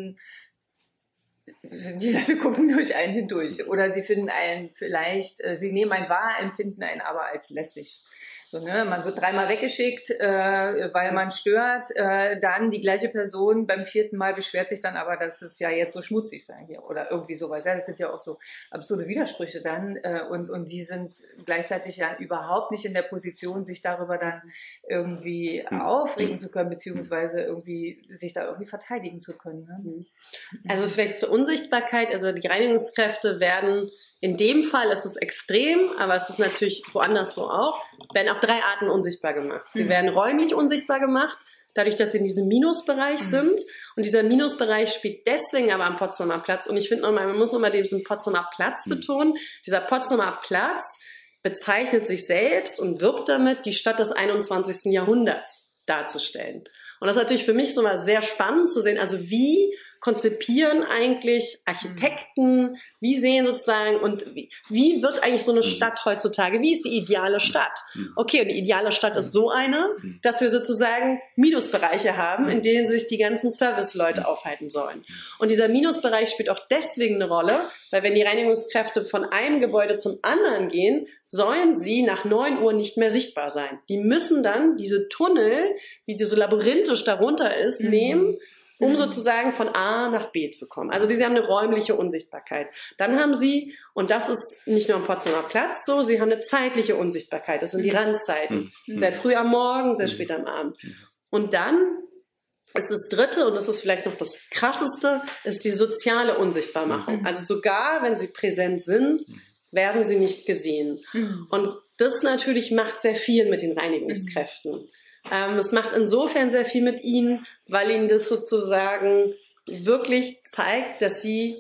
die Leute gucken durch einen hindurch oder sie finden einen vielleicht, sie nehmen einen wahr, empfinden einen aber als lästig. So, ne? Man wird 3-mal weggeschickt, weil man stört. Dann die gleiche Person beim 4. Mal beschwert sich dann aber, dass es ja jetzt so schmutzig sei hier oder irgendwie sowas. Ja, das sind ja auch so absurde Widersprüche dann. Und die sind gleichzeitig ja überhaupt nicht in der Position, sich darüber dann irgendwie aufregen zu können, beziehungsweise irgendwie sich da irgendwie verteidigen zu können. Ne? Also vielleicht zur Unsichtbarkeit. Also die Reinigungskräfte werden, in dem Fall ist es extrem, aber es ist natürlich woanders wo auch, werden auf 3 Arten unsichtbar gemacht. Sie werden räumlich unsichtbar gemacht, dadurch, dass sie in diesem Minusbereich sind. Und dieser Minusbereich spielt deswegen aber am Potsdamer Platz. Und ich finde nochmal, man muss nochmal diesen Potsdamer Platz betonen. Dieser Potsdamer Platz bezeichnet sich selbst und wirbt damit, die Stadt des 21. Jahrhunderts darzustellen. Und das ist natürlich für mich so mal sehr spannend zu sehen, also wie konzipieren eigentlich Architekten, wie sehen sozusagen und wie wird eigentlich so eine Stadt heutzutage, wie ist die ideale Stadt? Okay, und die ideale Stadt ist so eine, dass wir sozusagen Minusbereiche haben, in denen sich die ganzen Serviceleute aufhalten sollen. Und dieser Minusbereich spielt auch deswegen eine Rolle, weil wenn die Reinigungskräfte von einem Gebäude zum anderen gehen, sollen sie nach 9 Uhr nicht mehr sichtbar sein. Die müssen dann diese Tunnel, wie die so labyrinthisch darunter ist, nehmen, um sozusagen von A nach B zu kommen. Also sie haben eine räumliche Unsichtbarkeit. Dann haben sie, und das ist nicht nur am Potsdamer Platz so, sie haben eine zeitliche Unsichtbarkeit. Das sind die Randzeiten. Sehr früh am Morgen, sehr spät am Abend. Und dann ist das Dritte, und das ist vielleicht noch das Krasseste, ist die soziale Unsichtbarmachung. Also sogar, wenn sie präsent sind, werden sie nicht gesehen. Und das natürlich macht sehr viel mit den Reinigungskräften. Es macht insofern sehr viel mit ihnen, weil ihnen das sozusagen wirklich zeigt, dass sie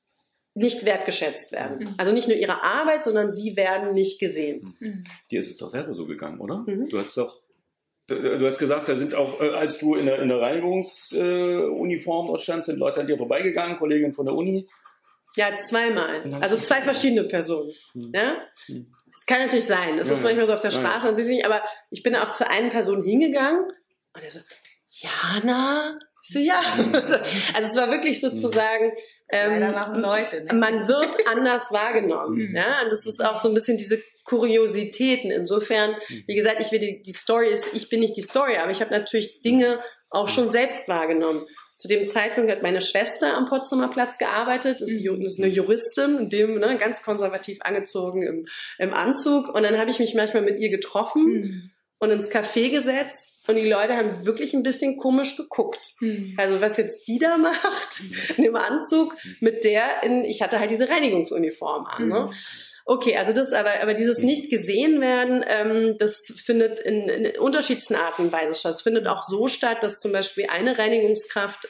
nicht wertgeschätzt werden. Also nicht nur ihre Arbeit, sondern sie werden nicht gesehen. Dir ist es doch selber so gegangen, oder? Du hast gesagt, da sind auch, als du in der Reinigungsuniform standst, sind Leute an dir vorbeigegangen, Kolleginnen von der Uni. Ja, 2-mal. Also 2 verschiedene Personen. Ja? Das kann natürlich sein. Das ist manchmal so auf der Straße, man sieht es nicht, aber ich bin auch zu einer Person hingegangen und er so, Jana? Ich so, ja. Also es war wirklich sozusagen, man wird anders wahrgenommen. Ja? Und das ist auch so ein bisschen diese Kuriositäten. Insofern, wie gesagt, die Story ist, ich bin nicht die Story, aber ich habe natürlich Dinge auch schon selbst wahrgenommen. Zu dem Zeitpunkt hat meine Schwester am Potsdamer Platz gearbeitet, ist eine Juristin, ganz konservativ angezogen im Anzug. Und dann habe ich mich manchmal mit ihr getroffen und ins Café gesetzt. Und die Leute haben wirklich ein bisschen komisch geguckt. Also was jetzt die da macht, in dem Anzug, ich hatte halt diese Reinigungsuniform an. Ne? Okay, also das aber dieses nicht gesehen werden, das findet in unterschiedlichsten Arten und Weisen statt. Es findet auch so statt, dass zum Beispiel eine Reinigungskraft,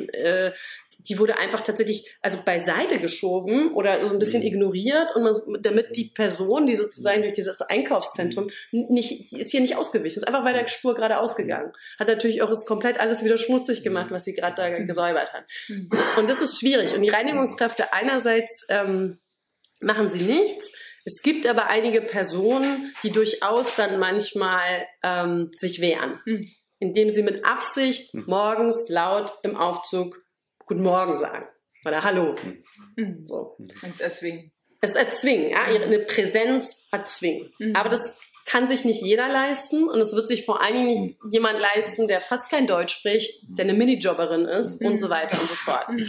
die wurde einfach tatsächlich beiseite geschoben oder so ein bisschen ignoriert und damit die Person, die sozusagen durch dieses Einkaufszentrum ist hier nicht ausgewichen, ist einfach weiter die Spur geradeaus gegangen. Hat natürlich auch komplett alles wieder schmutzig gemacht, was sie gerade da gesäubert hat. Und das ist schwierig. Und die Reinigungskräfte einerseits machen sie nichts. Es gibt aber einige Personen, die durchaus dann manchmal sich wehren, indem sie mit Absicht morgens laut im Aufzug Guten Morgen sagen oder Hallo. So. Und es erzwingen. Es erzwingen, ja, eine Präsenz erzwingen. Aber das kann sich nicht jeder leisten und es wird sich vor allen Dingen nicht jemand leisten, der fast kein Deutsch spricht, der eine Minijobberin ist und so weiter und so fort.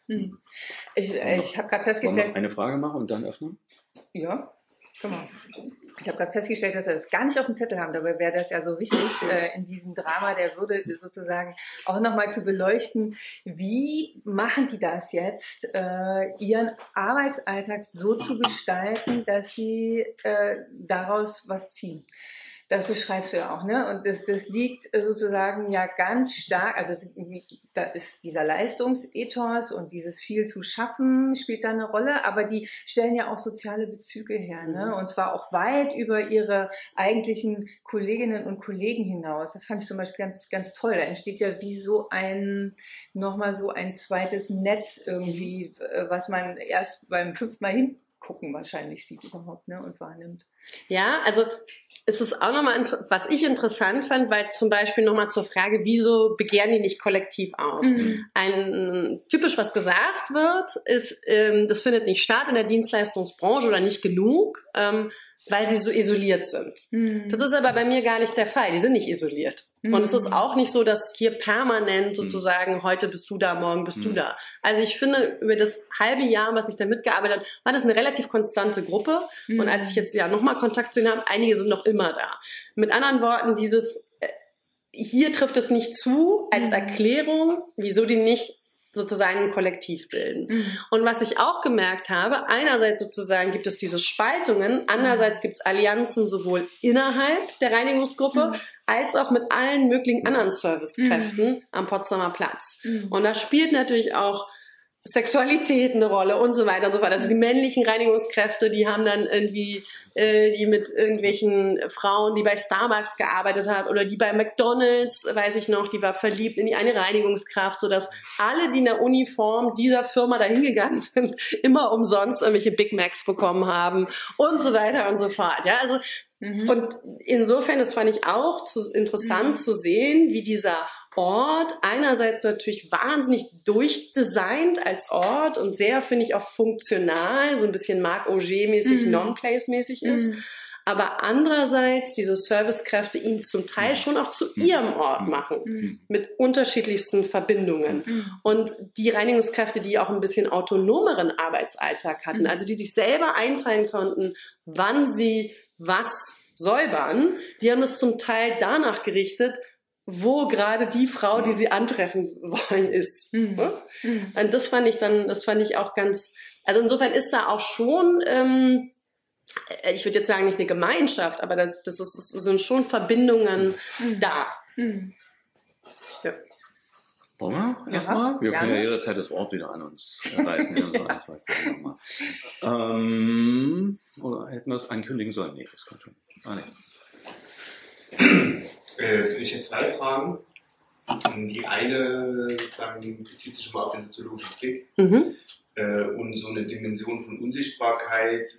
Ich habe gerade Wollen festgestellt, wir eine Frage machen und dann öffnen? ja, guck mal. Ich habe gerade festgestellt, dass wir das gar nicht auf dem Zettel haben. Dabei wäre das ja so wichtig, in diesem Drama der Würde sozusagen auch nochmal zu beleuchten, wie machen die das jetzt, ihren Arbeitsalltag so zu gestalten, dass sie daraus was ziehen. Das beschreibst du ja auch, ne? Und das liegt sozusagen ja ganz stark, also da ist dieser Leistungsethos und dieses viel zu schaffen spielt da eine Rolle, aber die stellen ja auch soziale Bezüge her, ne? Und zwar auch weit über ihre eigentlichen Kolleginnen und Kollegen hinaus. Das fand ich zum Beispiel ganz, ganz toll. Da entsteht ja wie nochmal so ein zweites Netz irgendwie, was man erst beim 5. Mal hingucken wahrscheinlich sieht überhaupt, ne? Und wahrnimmt. Ja, also es ist auch nochmal, was ich interessant fand, weil zum Beispiel nochmal zur Frage, wieso begehren die nicht kollektiv auf? Typisch, was gesagt wird, ist, das findet nicht statt in der Dienstleistungsbranche oder nicht genug, weil sie so isoliert sind. Das ist aber bei mir gar nicht der Fall. Die sind nicht isoliert. Und es ist auch nicht so, dass hier permanent sozusagen, heute bist du da, morgen bist du da. Also ich finde, über das halbe Jahr, was ich da mitgearbeitet habe, war das eine relativ konstante Gruppe. Und als ich jetzt ja nochmal Kontakt zu ihnen habe, einige sind noch immer da. Mit anderen Worten, hier trifft es nicht zu, als Erklärung, wieso die nicht sozusagen ein Kollektiv bilden. Und was ich auch gemerkt habe, einerseits sozusagen gibt es diese Spaltungen, andererseits gibt es Allianzen sowohl innerhalb der Reinigungsgruppe als auch mit allen möglichen anderen Servicekräften am Potsdamer Platz. Und da spielt natürlich auch Sexualität eine Rolle und so weiter und so fort. Also die männlichen Reinigungskräfte, die haben dann irgendwie, die mit irgendwelchen Frauen, die bei Starbucks gearbeitet haben oder die bei McDonald's, weiß ich noch, die war verliebt in die eine Reinigungskraft, sodass alle, die in der Uniform dieser Firma dahin gegangen sind, immer umsonst irgendwelche Big Macs bekommen haben und so weiter und so fort. Ja, also und insofern, das fand ich auch interessant zu sehen, wie dieser Ort einerseits natürlich wahnsinnig durchdesignt als Ort und sehr, finde ich, auch funktional, so ein bisschen Marc Auger-mäßig, Non-Place-mäßig ist. Aber andererseits diese Servicekräfte ihn zum Teil schon auch zu ihrem Ort machen, mit unterschiedlichsten Verbindungen. Und die Reinigungskräfte, die auch ein bisschen autonomeren Arbeitsalltag hatten, also die sich selber einteilen konnten, wann sie was säubern, die haben es zum Teil danach gerichtet, wo gerade die Frau, die sie antreffen wollen, ist. Und das fand ich auch ganz, also insofern ist da auch schon, ich würde jetzt sagen, nicht eine Gemeinschaft, aber sind schon Verbindungen da. Ja. Wollen wir erstmal? Wir können ja jederzeit das Wort wieder an uns reißen. Oder hätten wir es ankündigen sollen? Nee, das kommt schon. Nichts. Jetzt will ich jetzt 2 Fragen. Die eine sozusagen bezieht sich schon mal auf den soziologischen Blick und so eine Dimension von Unsichtbarkeit,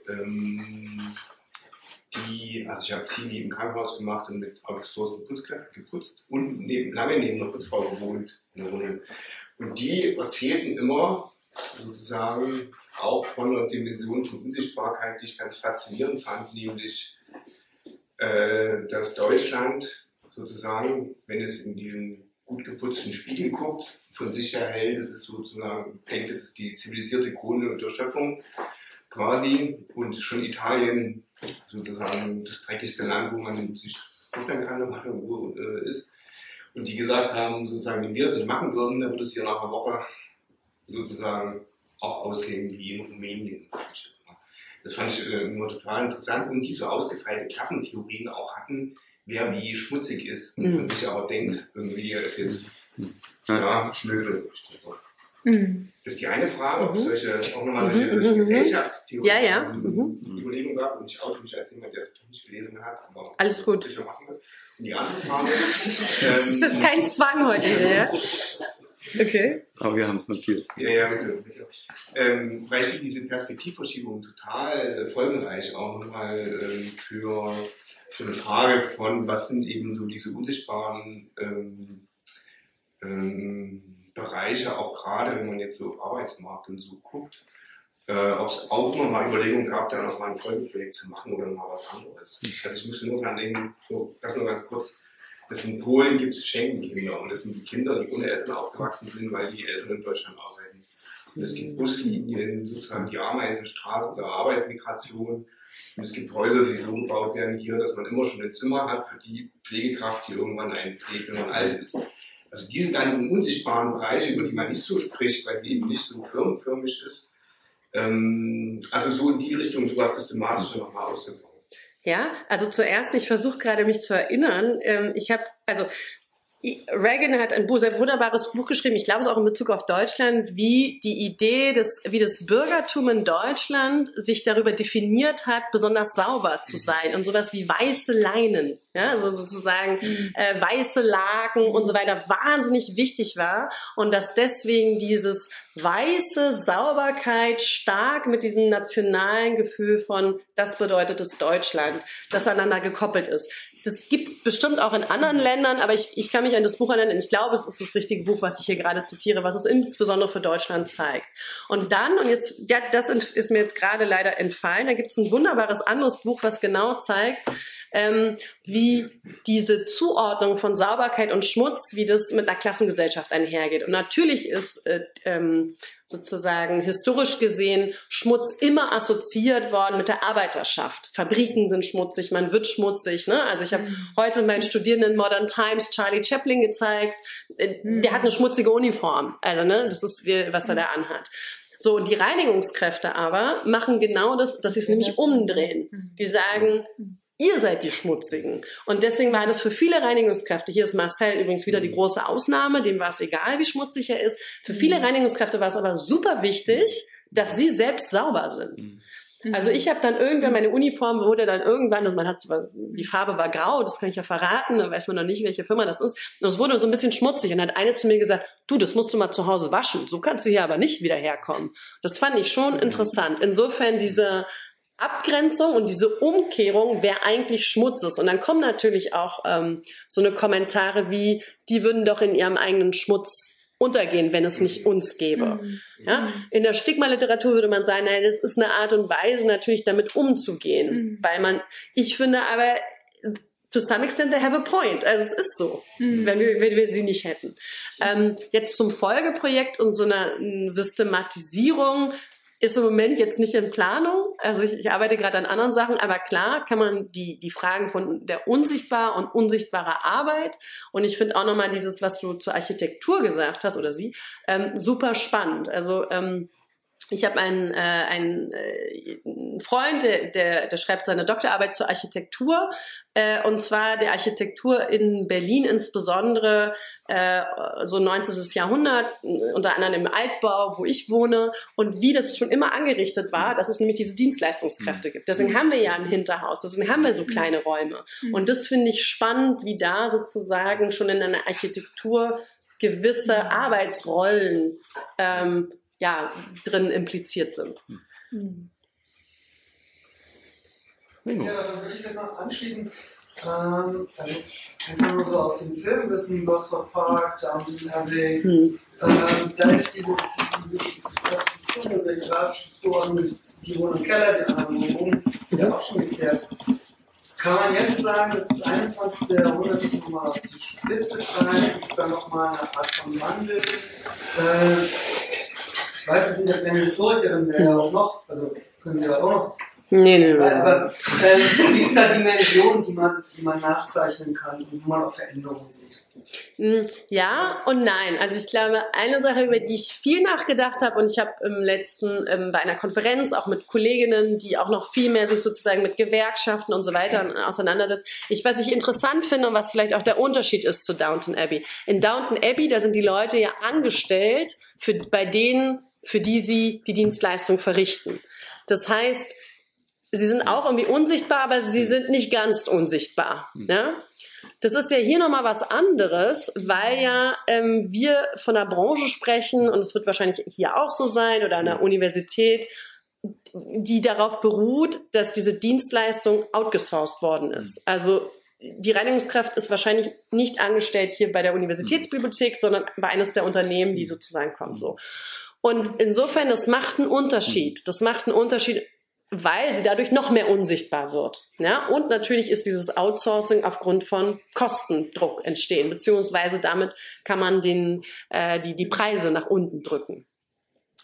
also ich habe Zivi im Krankenhaus gemacht und mit outgesourcten Putzkräften geputzt und lange neben einer Putzfrau gewohnt in der Wohnung. Und die erzählten immer sozusagen auch von einer Dimension von Unsichtbarkeit, die ich ganz faszinierend fand, nämlich dass Deutschland sozusagen, wenn es in diesen gut geputzten Spiegel guckt, von sich her hält, das ist sozusagen, denkt, das ist die zivilisierte Krone der Schöpfung quasi, und schon Italien sozusagen das dreckigste Land, wo man sich vorstellen kann, wenn man irgendwo ist. Und die gesagt haben, sozusagen, wenn wir das nicht machen würden, dann würde es hier nach einer Woche sozusagen auch aussehen wie in Rumänien, sag ich jetzt mal. Das fand ich immer total interessant, und die so ausgefeilte Klassentheorien auch hatten, wer wie schmutzig ist und von sich aber denkt, irgendwie er ist jetzt Schnösel. Das ist die eine Frage, ob es solche auch nochmal solche Gesellschaftstheorien Überlegungen gab, und ich oute mich als jemand, der das nicht gelesen hat, aber alles gut. Sicher machen wird. Und die andere Frage das ist jetzt kein Zwang heute hier, ja? Okay. Aber wir haben es notiert. Ja, bitte. Weil ich finde diese Perspektivverschiebung total folgenreich auch nochmal für eine Frage von, was sind eben so diese unsichtbaren Bereiche, auch gerade wenn man jetzt so auf Arbeitsmarkt und so guckt, ob es auch nochmal Überlegungen gab, da nochmal ein Folgeprojekt zu machen oder nochmal was anderes. Also ich musste nur dran denken, das nur ganz kurz, dass in Polen gibt es Schengenkinder, und das sind die Kinder, die ohne Eltern aufgewachsen sind, weil die Eltern in Deutschland arbeiten. Und es gibt Buslinien, sozusagen die Ameisenstraße oder Arbeitsmigration. Und es gibt Häuser, die so gebaut werden hier, dass man immer schon ein Zimmer hat für die Pflegekraft, die irgendwann einen pflegt, wenn man alt ist. Also diese ganzen unsichtbaren Bereiche, über die man nicht so spricht, weil sie eben nicht so firmenförmig ist. Also so in die Richtung sowas systematisch nochmal auszubauen. Ja, also zuerst, ich versuche gerade mich zu erinnern, Reagan hat ein sehr wunderbares Buch geschrieben, ich glaube es auch in Bezug auf Deutschland, wie die Idee wie das Bürgertum in Deutschland sich darüber definiert hat, besonders sauber zu sein und sowas wie weiße Leinen, ja, also sozusagen weiße Laken und so weiter wahnsinnig wichtig war und dass deswegen dieses weiße Sauberkeit stark mit diesem nationalen Gefühl von, das bedeutet es Deutschland, das aneinander gekoppelt ist. Das gibt bestimmt auch in anderen Ländern, aber ich kann mich an das Buch erinnern. Ich glaube, es ist das richtige Buch, was ich hier gerade zitiere, was es insbesondere für Deutschland zeigt. Und jetzt, ja, das ist mir jetzt gerade leider entfallen, da gibt es ein wunderbares anderes Buch, was genau zeigt, wie diese Zuordnung von Sauberkeit und Schmutz, wie das mit einer Klassengesellschaft einhergeht. Und natürlich ist sozusagen historisch gesehen Schmutz immer assoziiert worden mit der Arbeiterschaft. Fabriken sind schmutzig, man wird schmutzig. Ne? Also ich habe heute meinen Studierenden Modern Times Charlie Chaplin gezeigt. Der hat eine schmutzige Uniform. Also ne, das ist, was er da anhat. So, und die Reinigungskräfte aber machen genau das, dass sie es nämlich umdrehen. Die sagen, ihr seid die Schmutzigen. Und deswegen war das für viele Reinigungskräfte, hier ist Marcel übrigens wieder die große Ausnahme, dem war es egal, wie schmutzig er ist. Für viele Reinigungskräfte war es aber super wichtig, dass sie selbst sauber sind. Also ich habe dann irgendwann, meine Uniform wurde dann irgendwann, also die Farbe war grau, das kann ich ja verraten, da weiß man noch nicht, welche Firma das ist. Und es wurde so ein bisschen schmutzig und hat eine zu mir gesagt, du, das musst du mal zu Hause waschen, so kannst du hier aber nicht wieder herkommen. Das fand ich schon interessant. Insofern diese Abgrenzung und diese Umkehrung, wer eigentlich Schmutz ist. Und dann kommen natürlich auch so eine Kommentare wie, die würden doch in ihrem eigenen Schmutz untergehen, wenn es nicht uns gäbe. Ja? In der Stigma-Literatur würde man sagen, nein, das ist eine Art und Weise, natürlich damit umzugehen. Weil ich finde aber, to some extent they have a point. Also es ist so, wenn wir sie nicht hätten. Jetzt zum Folgeprojekt und so einer Systematisierung ist im Moment jetzt nicht in Planung. Also ich arbeite gerade an anderen Sachen, aber klar kann man die Fragen von der unsichtbar und unsichtbarer Arbeit und ich finde auch nochmal dieses, was du zur Architektur gesagt hast oder sie, super spannend. Also ich habe einen Freund, der schreibt seine Doktorarbeit zur Architektur, und zwar der Architektur in Berlin insbesondere, so 19. Jahrhundert, unter anderem im Altbau, wo ich wohne, und wie das schon immer angerichtet war, dass es nämlich diese Dienstleistungskräfte gibt. Deswegen haben wir ja ein Hinterhaus, deswegen haben wir so kleine Räume. Und das finde ich spannend, wie da sozusagen schon in einer Architektur gewisse Arbeitsrollen drin impliziert sind. Ja, dann würde ich das noch anschließen. Also, wenn wir nur so aus dem Film wissen, Gosford Park, Downton Abbey, da ist diese Klassifizierung der hierarchischen Strukturen, die wohnen im Keller, die anderen wohnen oben, ja auch schon geklärt. Kann man jetzt sagen, dass das 21. Jahrhundert ist nochmal auf die Spitze treibt, gibt es da nochmal eine Art von Wandel? Ich weiß, Sie sind jetzt keine Historikerin mehr, ja auch noch, also können Sie ja auch noch. Nee. Aber wie ist da die Dimension, die man nachzeichnen kann und wo man auch Veränderungen sieht? Ja und nein. Also ich glaube, eine Sache, über die ich viel nachgedacht habe, und ich habe im letzten bei einer Konferenz auch mit Kolleginnen, die auch noch viel mehr sich sozusagen mit Gewerkschaften und so weiter auseinandersetzt. Was ich interessant finde und was vielleicht auch der Unterschied ist zu Downton Abbey. In Downton Abbey, da sind die Leute ja angestellt bei denen, für die sie die Dienstleistung verrichten. Das heißt, sie sind auch irgendwie unsichtbar, aber sie sind nicht ganz unsichtbar. Ja? Das ist ja hier nochmal was anderes, weil ja wir von einer Branche sprechen, und es wird wahrscheinlich hier auch so sein, oder an einer Universität, die darauf beruht, dass diese Dienstleistung outgesourced worden ist. Also die Reinigungskraft ist wahrscheinlich nicht angestellt hier bei der Universitätsbibliothek, sondern bei eines der Unternehmen, die sozusagen kommen. So. Und insofern, das macht einen Unterschied. Das macht einen Unterschied, weil sie dadurch noch mehr unsichtbar wird. Ja? Und natürlich ist dieses Outsourcing aufgrund von Kostendruck entstehen, beziehungsweise damit kann man die Preise nach unten drücken.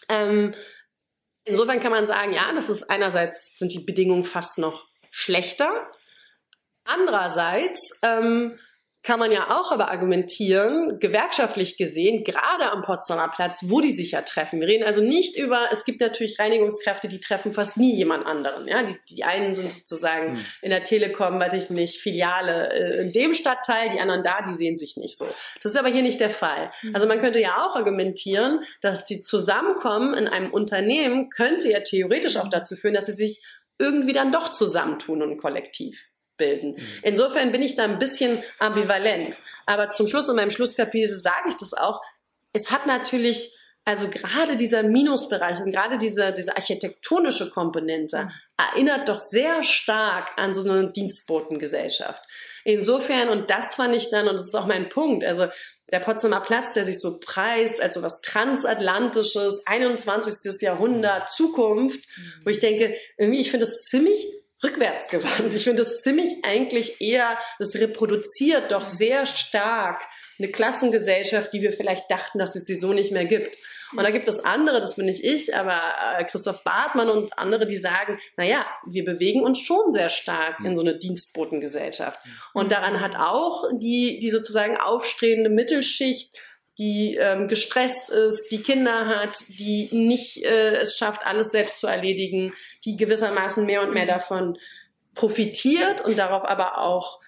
Insofern kann man sagen, ja, das ist einerseits sind die Bedingungen fast noch schlechter. Andererseits kann man ja auch aber argumentieren, gewerkschaftlich gesehen, gerade am Potsdamer Platz, wo die sich ja treffen. Wir reden also nicht über, es gibt natürlich Reinigungskräfte, die treffen fast nie jemand anderen. Ja? Die einen sind sozusagen in der Telekom, weiß ich nicht, Filiale in dem Stadtteil, die anderen da, die sehen sich nicht so. Das ist aber hier nicht der Fall. Also man könnte ja auch argumentieren, dass die Zusammenkommen in einem Unternehmen könnte ja theoretisch auch dazu führen, dass sie sich irgendwie dann doch zusammentun und kollektiv bilden. Insofern bin ich da ein bisschen ambivalent. Aber zum Schluss, in meinem Schlusskapitel sage ich das auch, es hat natürlich, also gerade dieser Minusbereich und gerade diese architektonische Komponente erinnert doch sehr stark an so eine Dienstbotengesellschaft. Insofern, und das fand ich dann, und das ist auch mein Punkt, also der Potsdamer Platz, der sich so preist als so was Transatlantisches, 21. Jahrhundert, Zukunft, wo ich denke, irgendwie, ich finde das ziemlich rückwärtsgewandt. Ich finde das ziemlich eigentlich eher, das reproduziert doch sehr stark eine Klassengesellschaft, die wir vielleicht dachten, dass es sie so nicht mehr gibt. Und da gibt es andere, das bin nicht ich, aber Christoph Bartmann und andere, die sagen, naja, wir bewegen uns schon sehr stark in so eine Dienstbotengesellschaft. Und daran hat auch die sozusagen aufstrebende Mittelschicht, die gestresst ist, die Kinder hat, die nicht es schafft, alles selbst zu erledigen, die gewissermaßen mehr und mehr davon profitiert und darauf aber auch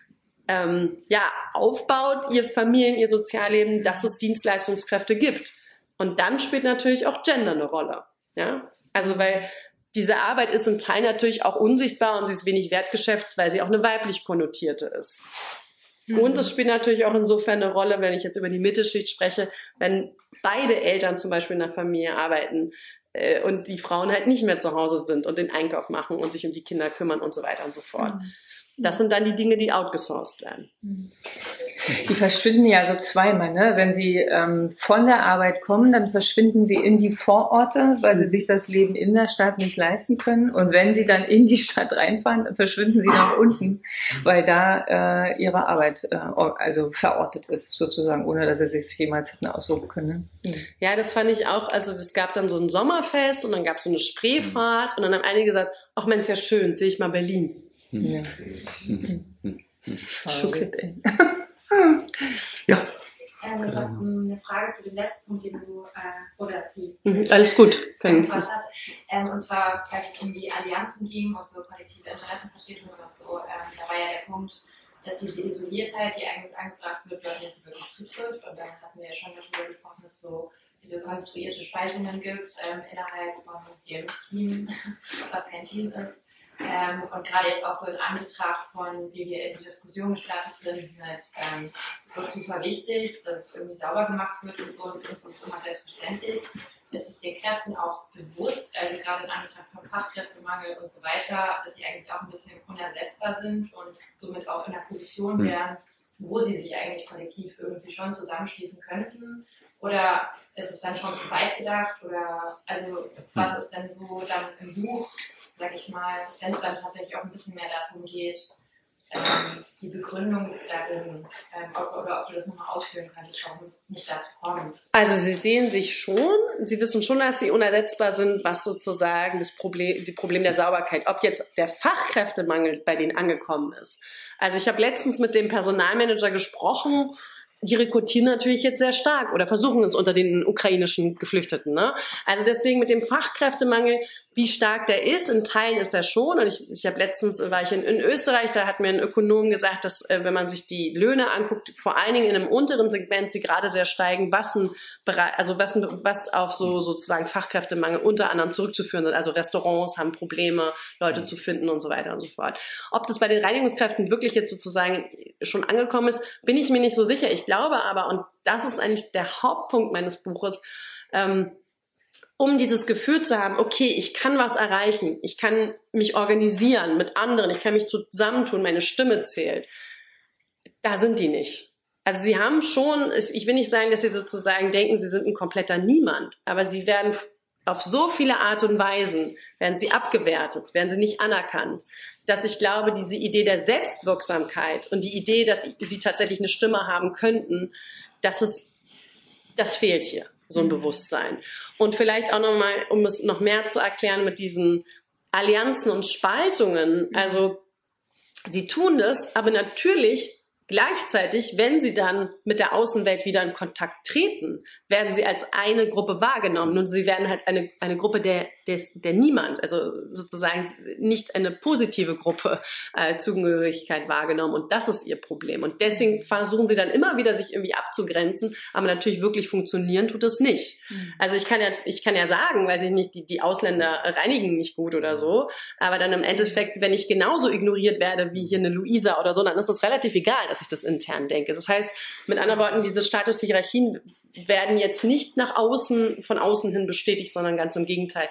aufbaut, ihr ihr Sozialleben, dass es Dienstleistungskräfte gibt. Und dann spielt natürlich auch Gender eine Rolle. Ja? Also weil diese Arbeit ist im Teil natürlich auch unsichtbar und sie ist wenig wertgeschätzt, weil sie auch eine weiblich konnotierte ist. Und es spielt natürlich auch insofern eine Rolle, wenn ich jetzt über die Mittelschicht spreche, wenn beide Eltern zum Beispiel in der Familie arbeiten und die Frauen halt nicht mehr zu Hause sind und den Einkauf machen und sich um die Kinder kümmern und so weiter und so fort. Das sind dann die Dinge, die outgesourced werden. Die verschwinden ja so zweimal, ne? Wenn sie von der Arbeit kommen, dann verschwinden sie in die Vororte, weil sie sich das Leben in der Stadt nicht leisten können. Und wenn sie dann in die Stadt reinfahren, dann verschwinden sie nach unten, weil da ihre Arbeit also verortet ist, sozusagen, ohne dass sie sich jemals hätten aussuchen können. Ne? Ja, das fand ich auch. Also es gab dann so ein Sommerfest und dann gab es so eine Spreefahrt und dann haben einige gesagt, ach Mensch, ja schön, sehe ich mal Berlin. Ja. Ja. Ich habe eine Frage zu dem letzten Punkt, den du, oder sie. Alles gut, kann ich hast. Und zwar, als es um die Allianzen ging und so kollektive Interessenvertretungen und so, da war ja der Punkt, dass diese Isoliertheit, die eigentlich angebracht wird, dort nicht so wirklich zutrifft. Und dann hatten wir ja schon darüber gesprochen, dass es so diese konstruierte Spaltungen gibt innerhalb von dem Team, was kein Team ist. Und gerade jetzt auch so in Anbetracht von, wie wir in die Diskussion gestartet sind, ist es super wichtig, dass es irgendwie sauber gemacht wird und so, und uns ist immer selbstverständlich. Ist es den Kräften auch bewusst, also gerade in Anbetracht von Fachkräftemangel und so weiter, dass sie eigentlich auch ein bisschen unersetzbar sind und somit auch in der Position wären, wo sie sich eigentlich kollektiv irgendwie schon zusammenschließen könnten? Oder ist es dann schon zu weit gedacht? Oder also was ist denn so dann im Buch, sag ich mal, wenn es dann tatsächlich auch ein bisschen mehr darum geht, die Begründung darin, oder ob du das nochmal ausführen kannst, warum es nicht dazu kommt. Also sie sehen sich schon, sie wissen schon, dass sie unersetzbar sind, was sozusagen die Problem der Sauberkeit, ob jetzt der Fachkräftemangel bei denen angekommen ist. Also ich habe letztens mit dem Personalmanager gesprochen, die rekrutieren natürlich jetzt sehr stark oder versuchen es unter den ukrainischen Geflüchteten. Ne? Also deswegen mit dem Fachkräftemangel, wie stark der ist, in Teilen ist er schon. Und ich habe letztens, war ich in Österreich, da hat mir ein Ökonom gesagt, dass wenn man sich die Löhne anguckt, vor allen Dingen in einem unteren Segment, sie gerade sehr steigen, was auf so sozusagen Fachkräftemangel unter anderem zurückzuführen sind. Also Restaurants haben Probleme, Leute zu finden und so weiter und so fort. Ob das bei den Reinigungskräften wirklich jetzt sozusagen schon angekommen ist, bin ich mir nicht so sicher. Ich glaube aber, und das ist eigentlich der Hauptpunkt meines Buches, um dieses Gefühl zu haben, okay, ich kann was erreichen, ich kann mich organisieren mit anderen, ich kann mich zusammentun, meine Stimme zählt. Da sind die nicht. Also sie haben schon, ich will nicht sagen, dass sie sozusagen denken, sie sind ein kompletter Niemand, aber sie werden auf so viele Art und Weisen, werden sie abgewertet, werden sie nicht anerkannt, dass ich glaube, diese Idee der Selbstwirksamkeit und die Idee, dass sie tatsächlich eine Stimme haben könnten, das fehlt hier. so ein Bewusstsein. Und vielleicht auch nochmal, um es noch mehr zu erklären mit diesen Allianzen und Spaltungen, also sie tun das, aber natürlich gleichzeitig, wenn sie dann mit der Außenwelt wieder in Kontakt treten, werden sie als eine Gruppe wahrgenommen und sie werden halt eine Gruppe der Niemand, also sozusagen nicht eine positive Gruppe Zugehörigkeit wahrgenommen und das ist ihr Problem und deswegen versuchen sie dann immer wieder sich irgendwie abzugrenzen, aber natürlich wirklich funktionieren tut das nicht. Also ich kann ja sagen, weiß ich nicht, die Ausländer reinigen nicht gut oder so, aber dann im Endeffekt, wenn ich genauso ignoriert werde wie hier eine Luisa oder so, dann ist das relativ egal, dass ich das intern denke. Das heißt, mit anderen Worten, diese Statushierarchien werden jetzt nicht von außen hin bestätigt, sondern ganz im Gegenteil.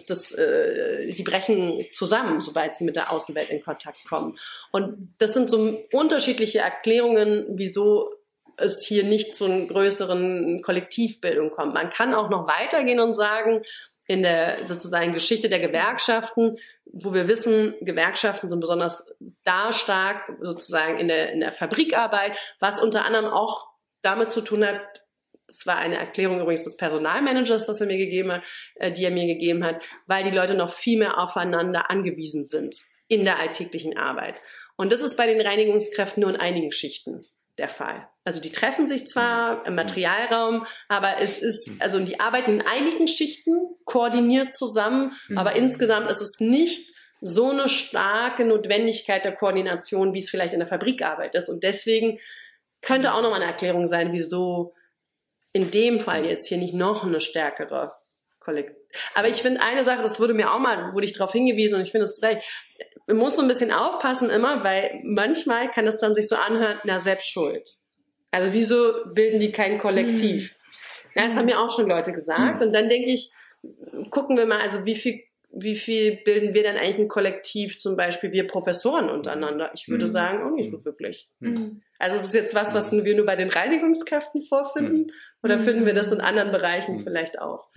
Die brechen zusammen, sobald sie mit der Außenwelt in Kontakt kommen. Und das sind so unterschiedliche Erklärungen, wieso es hier nicht zu einer größeren Kollektivbildung kommt. Man kann auch noch weitergehen und sagen, in der sozusagen Geschichte der Gewerkschaften, wo wir wissen, Gewerkschaften sind besonders da stark sozusagen in der Fabrikarbeit, was unter anderem auch damit zu tun hat, das war eine Erklärung übrigens des Personalmanagers, die er mir gegeben hat, weil die Leute noch viel mehr aufeinander angewiesen sind in der alltäglichen Arbeit. Und das ist bei den Reinigungskräften nur in einigen Schichten der Fall. Also die treffen sich zwar im Materialraum, aber die arbeiten in einigen Schichten koordiniert zusammen, aber insgesamt ist es nicht so eine starke Notwendigkeit der Koordination, wie es vielleicht in der Fabrikarbeit ist. Und deswegen könnte auch nochmal eine Erklärung sein, wieso in dem Fall jetzt hier nicht noch eine stärkere Kollektiv. Aber ich finde eine Sache, das wurde ich darauf hingewiesen und ich finde es recht, man muss so ein bisschen aufpassen immer, weil manchmal kann es dann sich so anhören, selbst schuld. Also wieso bilden die kein Kollektiv? Ja, das haben mir auch schon Leute gesagt und dann denke ich, gucken wir mal, also wie viel bilden wir denn eigentlich ein Kollektiv, zum Beispiel wir Professoren untereinander? Ich würde sagen, auch nicht so wirklich. Also es ist jetzt was wir nur bei den Reinigungskräften vorfinden oder finden wir das in anderen Bereichen vielleicht auch?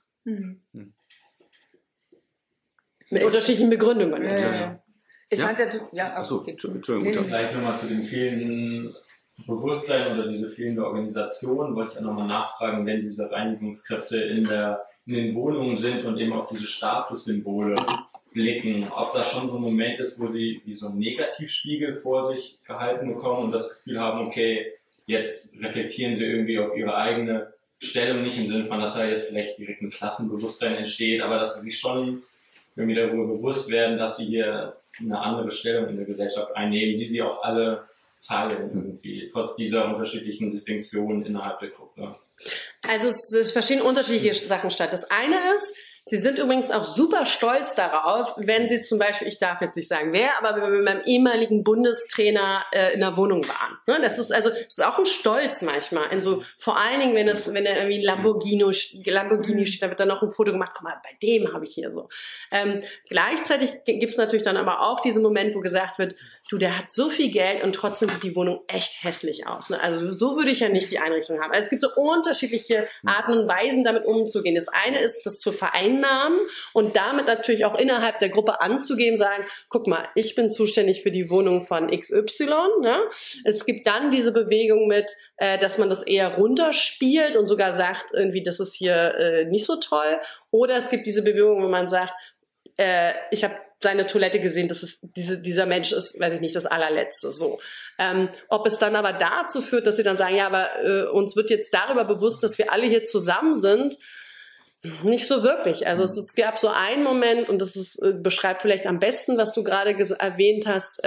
Mit unterschiedlichen Begründungen. Ich fand Entschuldigung. Vielleicht nochmal zu dem fehlenden Bewusstsein oder diese fehlende Organisation, wollte ich auch nochmal nachfragen, wenn diese Reinigungskräfte in den Wohnungen sind und eben auf diese Statussymbole blicken, ob das schon so ein Moment ist, wo sie wie so einen Negativspiegel vor sich gehalten bekommen und das Gefühl haben, okay, jetzt reflektieren sie irgendwie auf ihre eigene Stellung, nicht im Sinne von, dass da jetzt vielleicht direkt ein Klassenbewusstsein entsteht, aber dass sie sich schon irgendwie darüber bewusst werden, dass sie hier eine andere Stellung in der Gesellschaft einnehmen, die sie auch alle teilen irgendwie, trotz dieser unterschiedlichen Distinktionen innerhalb der Gruppe. Also es verschieden unterschiedliche Sachen statt. Das eine ist, sie sind übrigens auch super stolz darauf, wenn sie zum Beispiel, ich darf jetzt nicht sagen wer, aber wenn wir mit meinem ehemaligen Bundestrainer in der Wohnung waren. Ne? Das ist auch ein Stolz manchmal. Also vor allen Dingen, wenn er irgendwie Lamborghini steht, da wird dann noch ein Foto gemacht, guck mal, bei dem habe ich hier so. Gleichzeitig gibt es natürlich dann aber auch diesen Moment, wo gesagt wird, du, der hat so viel Geld und trotzdem sieht die Wohnung echt hässlich aus. Ne? Also so würde ich ja nicht die Einrichtung haben. Also es gibt so unterschiedliche Arten und Weisen, damit umzugehen. Das eine ist, das zu vereinnahmen und damit natürlich auch innerhalb der Gruppe anzugeben, sagen, guck mal, ich bin zuständig für die Wohnung von XY. Ne? Es gibt dann diese Bewegung mit, dass man das eher runterspielt und sogar sagt, irgendwie, das ist hier nicht so toll. Oder es gibt diese Bewegung, wo man sagt, ich habe seine Toilette gesehen, dieser Mensch ist, weiß ich nicht, das allerletzte, so. Ob es dann aber dazu führt, dass sie dann sagen, ja, aber uns wird jetzt darüber bewusst, dass wir alle hier zusammen sind, nicht so wirklich. Also es gab so einen Moment, und das beschreibt vielleicht am besten, was du gerade erwähnt hast,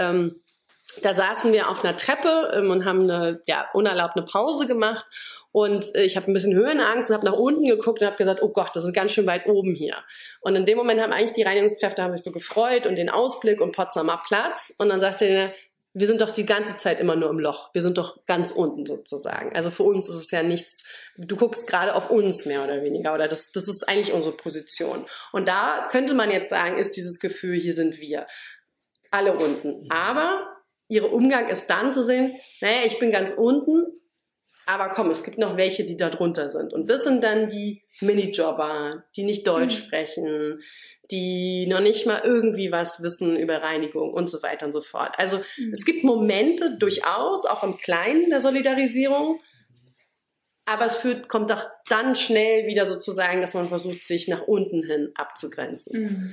da saßen wir auf einer Treppe und haben eine unerlaubte Pause gemacht und ich habe ein bisschen Höhenangst und habe nach unten geguckt und habe gesagt, oh Gott, das ist ganz schön weit oben hier. Und in dem Moment haben eigentlich die Reinigungskräfte sich so gefreut und den Ausblick und Potsdamer Platz und dann sagte er, wir sind doch die ganze Zeit immer nur im Loch. Wir sind doch ganz unten sozusagen. Also für uns ist es ja nichts, du guckst gerade auf uns mehr oder weniger. Oder das ist eigentlich unsere Position. Und da könnte man jetzt sagen, ist dieses Gefühl, hier sind wir alle unten. Aber ihr Umgang ist dann zu sehen, naja, ich bin ganz unten, aber komm, es gibt noch welche, die da drunter sind. Und das sind dann die Minijobber, die nicht Deutsch sprechen, die noch nicht mal irgendwie was wissen über Reinigung und so weiter und so fort. Also es gibt Momente durchaus, auch im Kleinen der Solidarisierung, Aber es kommt doch dann schnell wieder sozusagen, dass man versucht, sich nach unten hin abzugrenzen.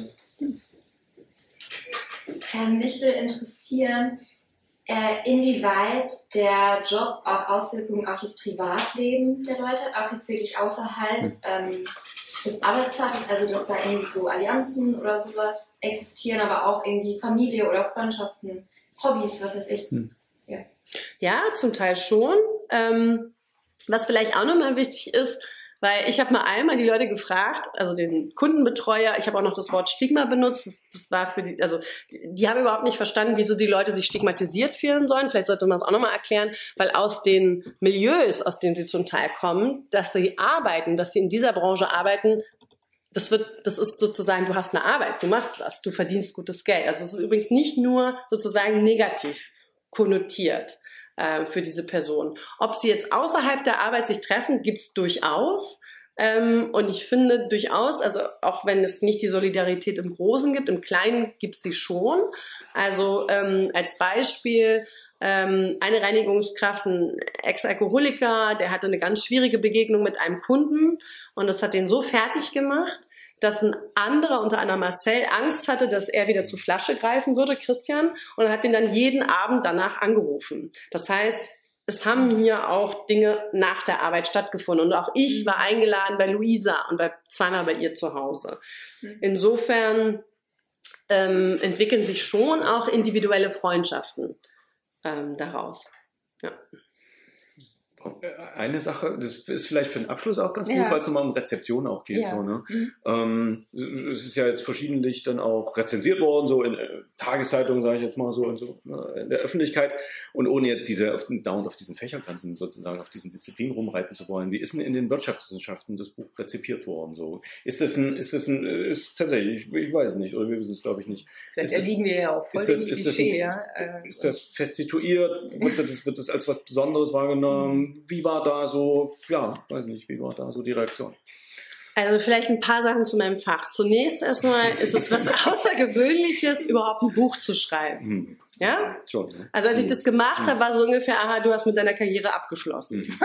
Mich würde interessieren, inwieweit der Job auch Auswirkungen auf das Privatleben der Leute hat, auch jetzt wirklich außerhalb des Arbeitsplatzes, also dass da irgendwie so Allianzen oder sowas existieren, aber auch irgendwie Familie oder Freundschaften, Hobbys, was weiß ich. Ja, zum Teil schon. Was vielleicht auch nochmal wichtig ist, weil ich habe mal einmal die Leute gefragt, also den Kundenbetreuer, ich habe auch noch das Wort Stigma benutzt, das war für die, also die haben überhaupt nicht verstanden, wieso die Leute sich stigmatisiert fühlen sollen. Vielleicht sollte man es auch nochmal erklären, weil aus den Milieus, aus denen sie zum Teil kommen, dass sie in dieser Branche arbeiten, das ist sozusagen, du hast eine Arbeit, du machst was, du verdienst gutes Geld. Also es ist übrigens nicht nur sozusagen negativ konnotiert für diese Person. Ob sie jetzt außerhalb der Arbeit sich treffen, gibt's durchaus. Und ich finde durchaus, also auch wenn es nicht die Solidarität im Großen gibt, im Kleinen gibt's sie schon. Also als Beispiel eine Reinigungskraft, ein Ex-Alkoholiker, der hatte eine ganz schwierige Begegnung mit einem Kunden und das hat den so fertig gemacht, dass ein anderer, unter anderem Marcel, Angst hatte, dass er wieder zur Flasche greifen würde, Christian, und hat ihn dann jeden Abend danach angerufen. Das heißt, es haben hier auch Dinge nach der Arbeit stattgefunden. Und auch ich war eingeladen bei Luisa und war zweimal bei ihr zu Hause. Insofern entwickeln sich schon auch individuelle Freundschaften daraus. Ja. Eine Sache, das ist vielleicht für den Abschluss auch ganz gut, weil es immer um Rezeption auch geht. So, ne? Es ist ja jetzt verschiedentlich dann auch rezensiert worden, so in Tageszeitungen, sage ich jetzt mal so, und so in der Öffentlichkeit. Und ohne jetzt dauernd auf diesen Fächergrenzen sozusagen, auf diesen Disziplinen rumreiten zu wollen. Wie ist denn in den Wirtschaftswissenschaften das Buch rezipiert worden? So? Ist tatsächlich, ich weiß nicht, oder wir wissen es glaube ich nicht. Vielleicht erliegen wir ja auch voll dem Klischee, Ist das fest situiert? Wird das als was Besonderes wahrgenommen? Wie war da so, wie war da so die Reaktion? Also vielleicht ein paar Sachen zu meinem Fach. Zunächst erstmal ist es was Außergewöhnliches, überhaupt ein Buch zu schreiben. Ja? Schon, ne? Also als ich das gemacht habe, war so ungefähr, aha, du hast mit deiner Karriere abgeschlossen.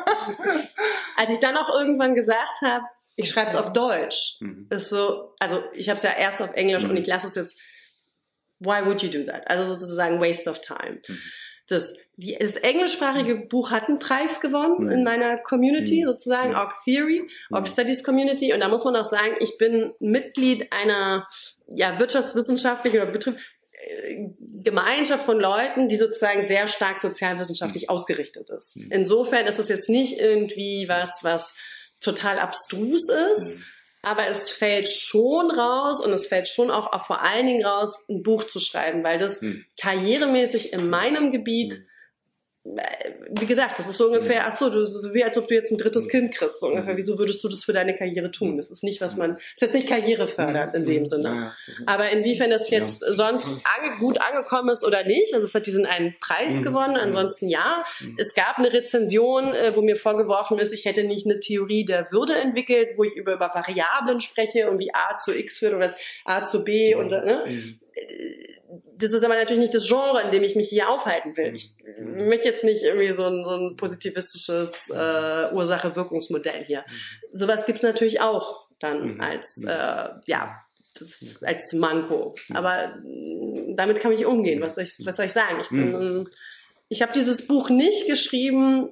Als ich dann auch irgendwann gesagt habe, ich schreibe es auf Deutsch, ist so, also ich habe es ja erst auf Englisch und ich lasse es jetzt, why would you do that? Also sozusagen waste of time. Das englischsprachige Buch hat einen Preis gewonnen in meiner Community, sozusagen, Org Theory, Org Studies Community. Und da muss man auch sagen, ich bin Mitglied einer wirtschaftswissenschaftlichen oder Gemeinschaft von Leuten, die sozusagen sehr stark sozialwissenschaftlich ausgerichtet ist. Insofern ist es jetzt nicht irgendwie was total abstrus ist, aber es fällt schon raus und es fällt schon auch vor allen Dingen raus, ein Buch zu schreiben, weil das karrieremäßig in meinem Gebiet, wie gesagt, das ist so ungefähr, wie als ob du jetzt ein drittes Kind kriegst, so ungefähr, wieso würdest du das für deine Karriere tun? Das ist nicht, ist jetzt nicht karrierefördernd in dem Sinne. Aber inwiefern das jetzt sonst gut angekommen ist oder nicht, also es hat diesen einen Preis gewonnen, ansonsten ja. Es gab eine Rezension, wo mir vorgeworfen ist, ich hätte nicht eine Theorie der Würde entwickelt, wo ich über Variablen spreche und wie A zu X führt oder A zu B und das ist aber natürlich nicht das Genre, in dem ich mich hier aufhalten will. Ich möchte jetzt nicht irgendwie so ein positivistisches Ursache-Wirkungsmodell hier. Sowas gibt's natürlich auch dann als Manko. Aber damit kann ich umgehen. Was soll ich sagen? Ich habe dieses Buch nicht geschrieben,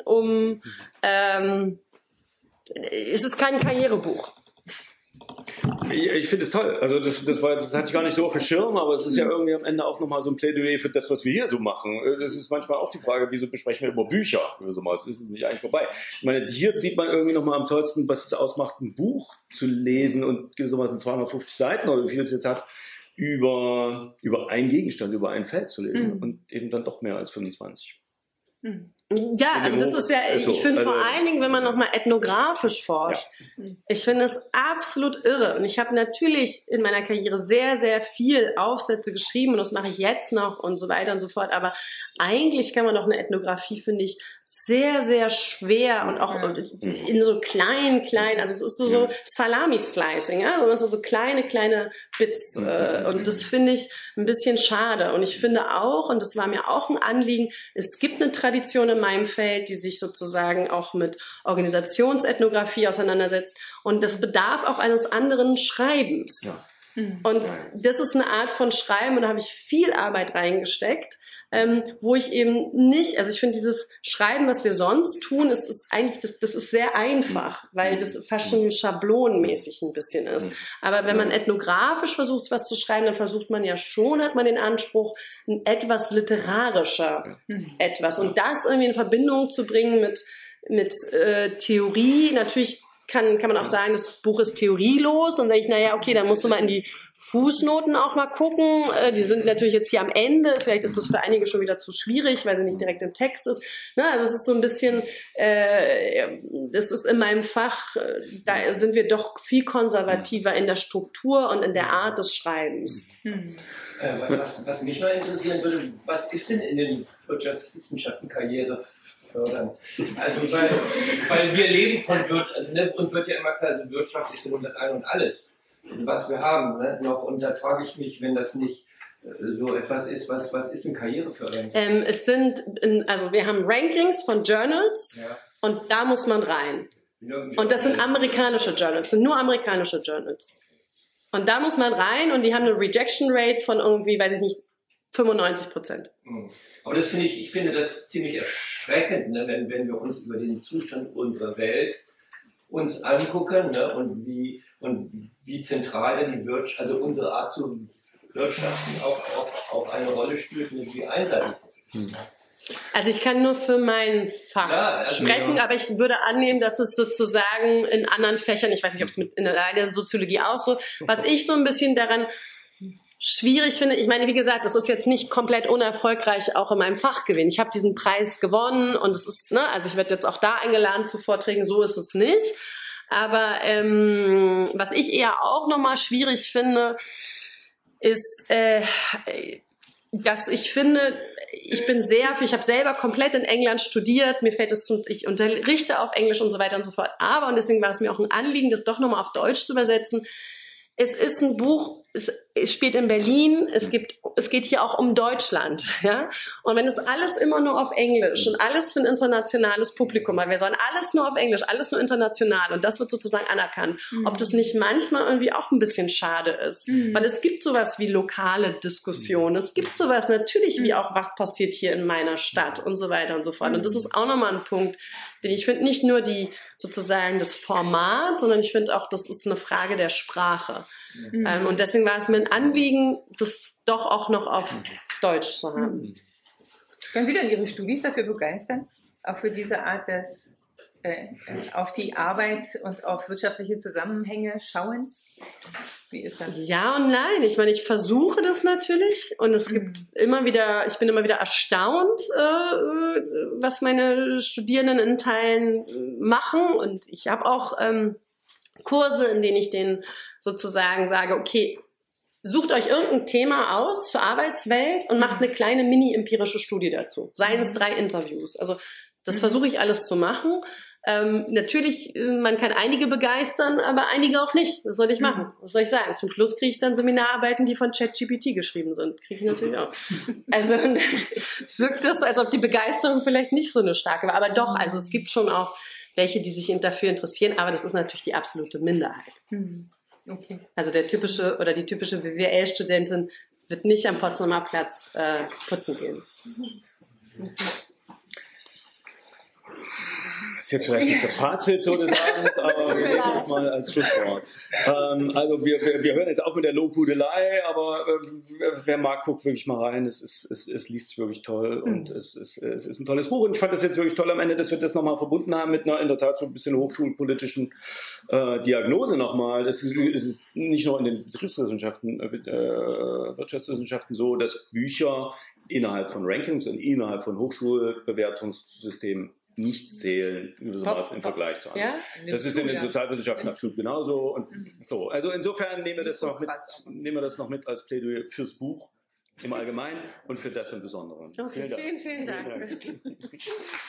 es ist kein Karrierebuch. Ich finde es toll. Also das hatte ich gar nicht so auf dem Schirm, aber es ist ja irgendwie am Ende auch nochmal so ein Plädoyer für das, was wir hier so machen. Das ist manchmal auch die Frage, wieso besprechen wir über Bücher? Es ist nicht eigentlich vorbei. Ich meine, hier sieht man irgendwie nochmal am tollsten, was es ausmacht, ein Buch zu lesen und sowas in 250 Seiten oder wie viel es jetzt hat, über einen Gegenstand, über ein Feld zu lesen und eben dann doch mehr als 25. Ja, also das ist ja, ich finde vor allen Dingen, wenn man nochmal ethnografisch forscht, ich finde es absolut irre. Und ich habe natürlich in meiner Karriere sehr, sehr viel Aufsätze geschrieben und das mache ich jetzt noch und so weiter und so fort. Aber eigentlich kann man doch eine Ethnographie, finde ich, sehr, sehr schwer und auch in so klein, also es ist so Salami-Slicing, ja, also so kleine Bits und das finde ich ein bisschen schade. Und ich finde auch, und das war mir auch ein Anliegen, es gibt eine Tradition in meinem Feld, die sich sozusagen auch mit Organisationsethnographie auseinandersetzt. Und das bedarf auch eines anderen Schreibens. Ja. Und das ist eine Art von Schreiben, und da habe ich viel Arbeit reingesteckt, wo ich eben nicht, also ich finde dieses Schreiben, was wir sonst tun, das ist sehr einfach, weil das fast schon schablonenmäßig ein bisschen ist. Aber wenn man ethnografisch versucht, was zu schreiben, dann versucht man ja schon, hat man den Anspruch, ein etwas literarischer etwas. Und das irgendwie in Verbindung zu bringen mit Theorie, natürlich kann man auch sagen, das Buch ist theorielos. Dann sage ich, naja, okay, dann musst du mal in die Fußnoten auch mal gucken. Die sind natürlich jetzt hier am Ende. Vielleicht ist das für einige schon wieder zu schwierig, weil sie nicht direkt im Text ist. Ne? Also es ist so ein bisschen, das ist in meinem Fach, da sind wir doch viel konservativer in der Struktur und in der Art des Schreibens. Was mich mal interessieren würde, was ist denn in den Wirtschaftswissenschaften Karriere fördern? Also weil wir leben von uns wird ja immer klar, also Wirtschaft ist nur das Ein und Alles, was wir haben, ne, noch. Und da frage ich mich, wenn das nicht so etwas ist, was ist denn karrierefördernd? Also wir haben Rankings von Journals, und da muss man rein. Und das sind amerikanische Journals, sind nur amerikanische Journals. Und da muss man rein, und die haben eine Rejection Rate von irgendwie, weiß ich nicht, 95%. Aber ich finde das ziemlich erschreckend, ne, wenn wir uns über den Zustand unserer Welt uns angucken, ne, und wie zentral denn die Wirtschaft, also unsere Art zu wirtschaften auch eine Rolle spielt und wie einseitig das ist. Also ich kann nur für mein Fach sprechen, aber ich würde annehmen, dass es sozusagen in anderen Fächern, ich weiß nicht, ob es in der Soziologie auch so, was ich so ein bisschen daran schwierig finde, ich meine, wie gesagt, das ist jetzt nicht komplett unerfolgreich auch in meinem Fach gewesen. Ich habe diesen Preis gewonnen, und es ist, ne, also ich werde jetzt auch da eingeladen zu Vorträgen, so ist es nicht. Aber was ich eher auch nochmal schwierig finde, ist, dass ich finde, ich habe selber komplett in England studiert, mir fällt es ich unterrichte auf Englisch und so weiter und so fort, aber, und deswegen war es mir auch ein Anliegen, das doch nochmal auf Deutsch zu übersetzen, es ist ein Buch, es spielt in Berlin, es geht hier auch um Deutschland, ja. Und wenn es alles immer nur auf Englisch und alles für ein internationales Publikum, weil wir sollen alles nur auf Englisch, alles nur international, und das wird sozusagen anerkannt, ob das nicht manchmal irgendwie auch ein bisschen schade ist. Weil es gibt sowas wie lokale Diskussionen, es gibt sowas natürlich wie auch, was passiert hier in meiner Stadt und so weiter und so fort. Und das ist auch nochmal ein Punkt, den ich finde, nicht nur sozusagen das Format, sondern ich finde auch, das ist eine Frage der Sprache. Und deswegen war es mir ein Anliegen, das doch auch noch auf Deutsch zu haben. Können Sie denn Ihre Studis dafür begeistern? Auch für diese Art des auf die Arbeit und auf wirtschaftliche Zusammenhänge schauens? Wie ist das? Ja und nein. Ich meine, ich versuche das natürlich, und es gibt ich bin immer wieder erstaunt, was meine Studierenden in Teilen machen. Und ich habe auch Kurse, in denen ich denen sozusagen sage, okay, sucht euch irgendein Thema aus zur Arbeitswelt und macht eine kleine mini-empirische Studie dazu. Seien es 3 Interviews. Also das versuche ich alles zu machen. Natürlich, man kann einige begeistern, aber einige auch nicht. Was soll ich machen? Was soll ich sagen? Zum Schluss kriege ich dann Seminararbeiten, die von ChatGPT geschrieben sind. Kriege ich natürlich auch. Also dann wirkt es, als ob die Begeisterung vielleicht nicht so eine starke war. Aber doch, also es gibt schon auch welche, die sich dafür interessieren, aber das ist natürlich die absolute Minderheit. Okay. Also die typische BWL-Studentin wird nicht am Potsdamer Platz putzen gehen. Das ist jetzt vielleicht nicht das Fazit so des Abends, aber wir nehmen das mal als Schlusswort. Also wir hören jetzt auf mit der Lobhudelei, aber wer mag, guckt wirklich mal rein. Es liest sich wirklich toll, und es ist ein tolles Buch. Und ich fand das jetzt wirklich toll am Ende, dass wir das nochmal verbunden haben mit einer in der Tat so ein bisschen hochschulpolitischen Diagnose nochmal. Es ist nicht nur in den Betriebswissenschaften, Wirtschaftswissenschaften so, dass Bücher innerhalb von Rankings und innerhalb von Hochschulbewertungssystemen nichts zählen, gewissermaßen im Vergleich zu anderen. Ja? Das ist in den Sozialwissenschaften absolut genauso. Und so. Also insofern nehmen wir das noch mit als Plädoyer fürs Buch im Allgemeinen und für das im Besonderen. Okay, vielen Dank.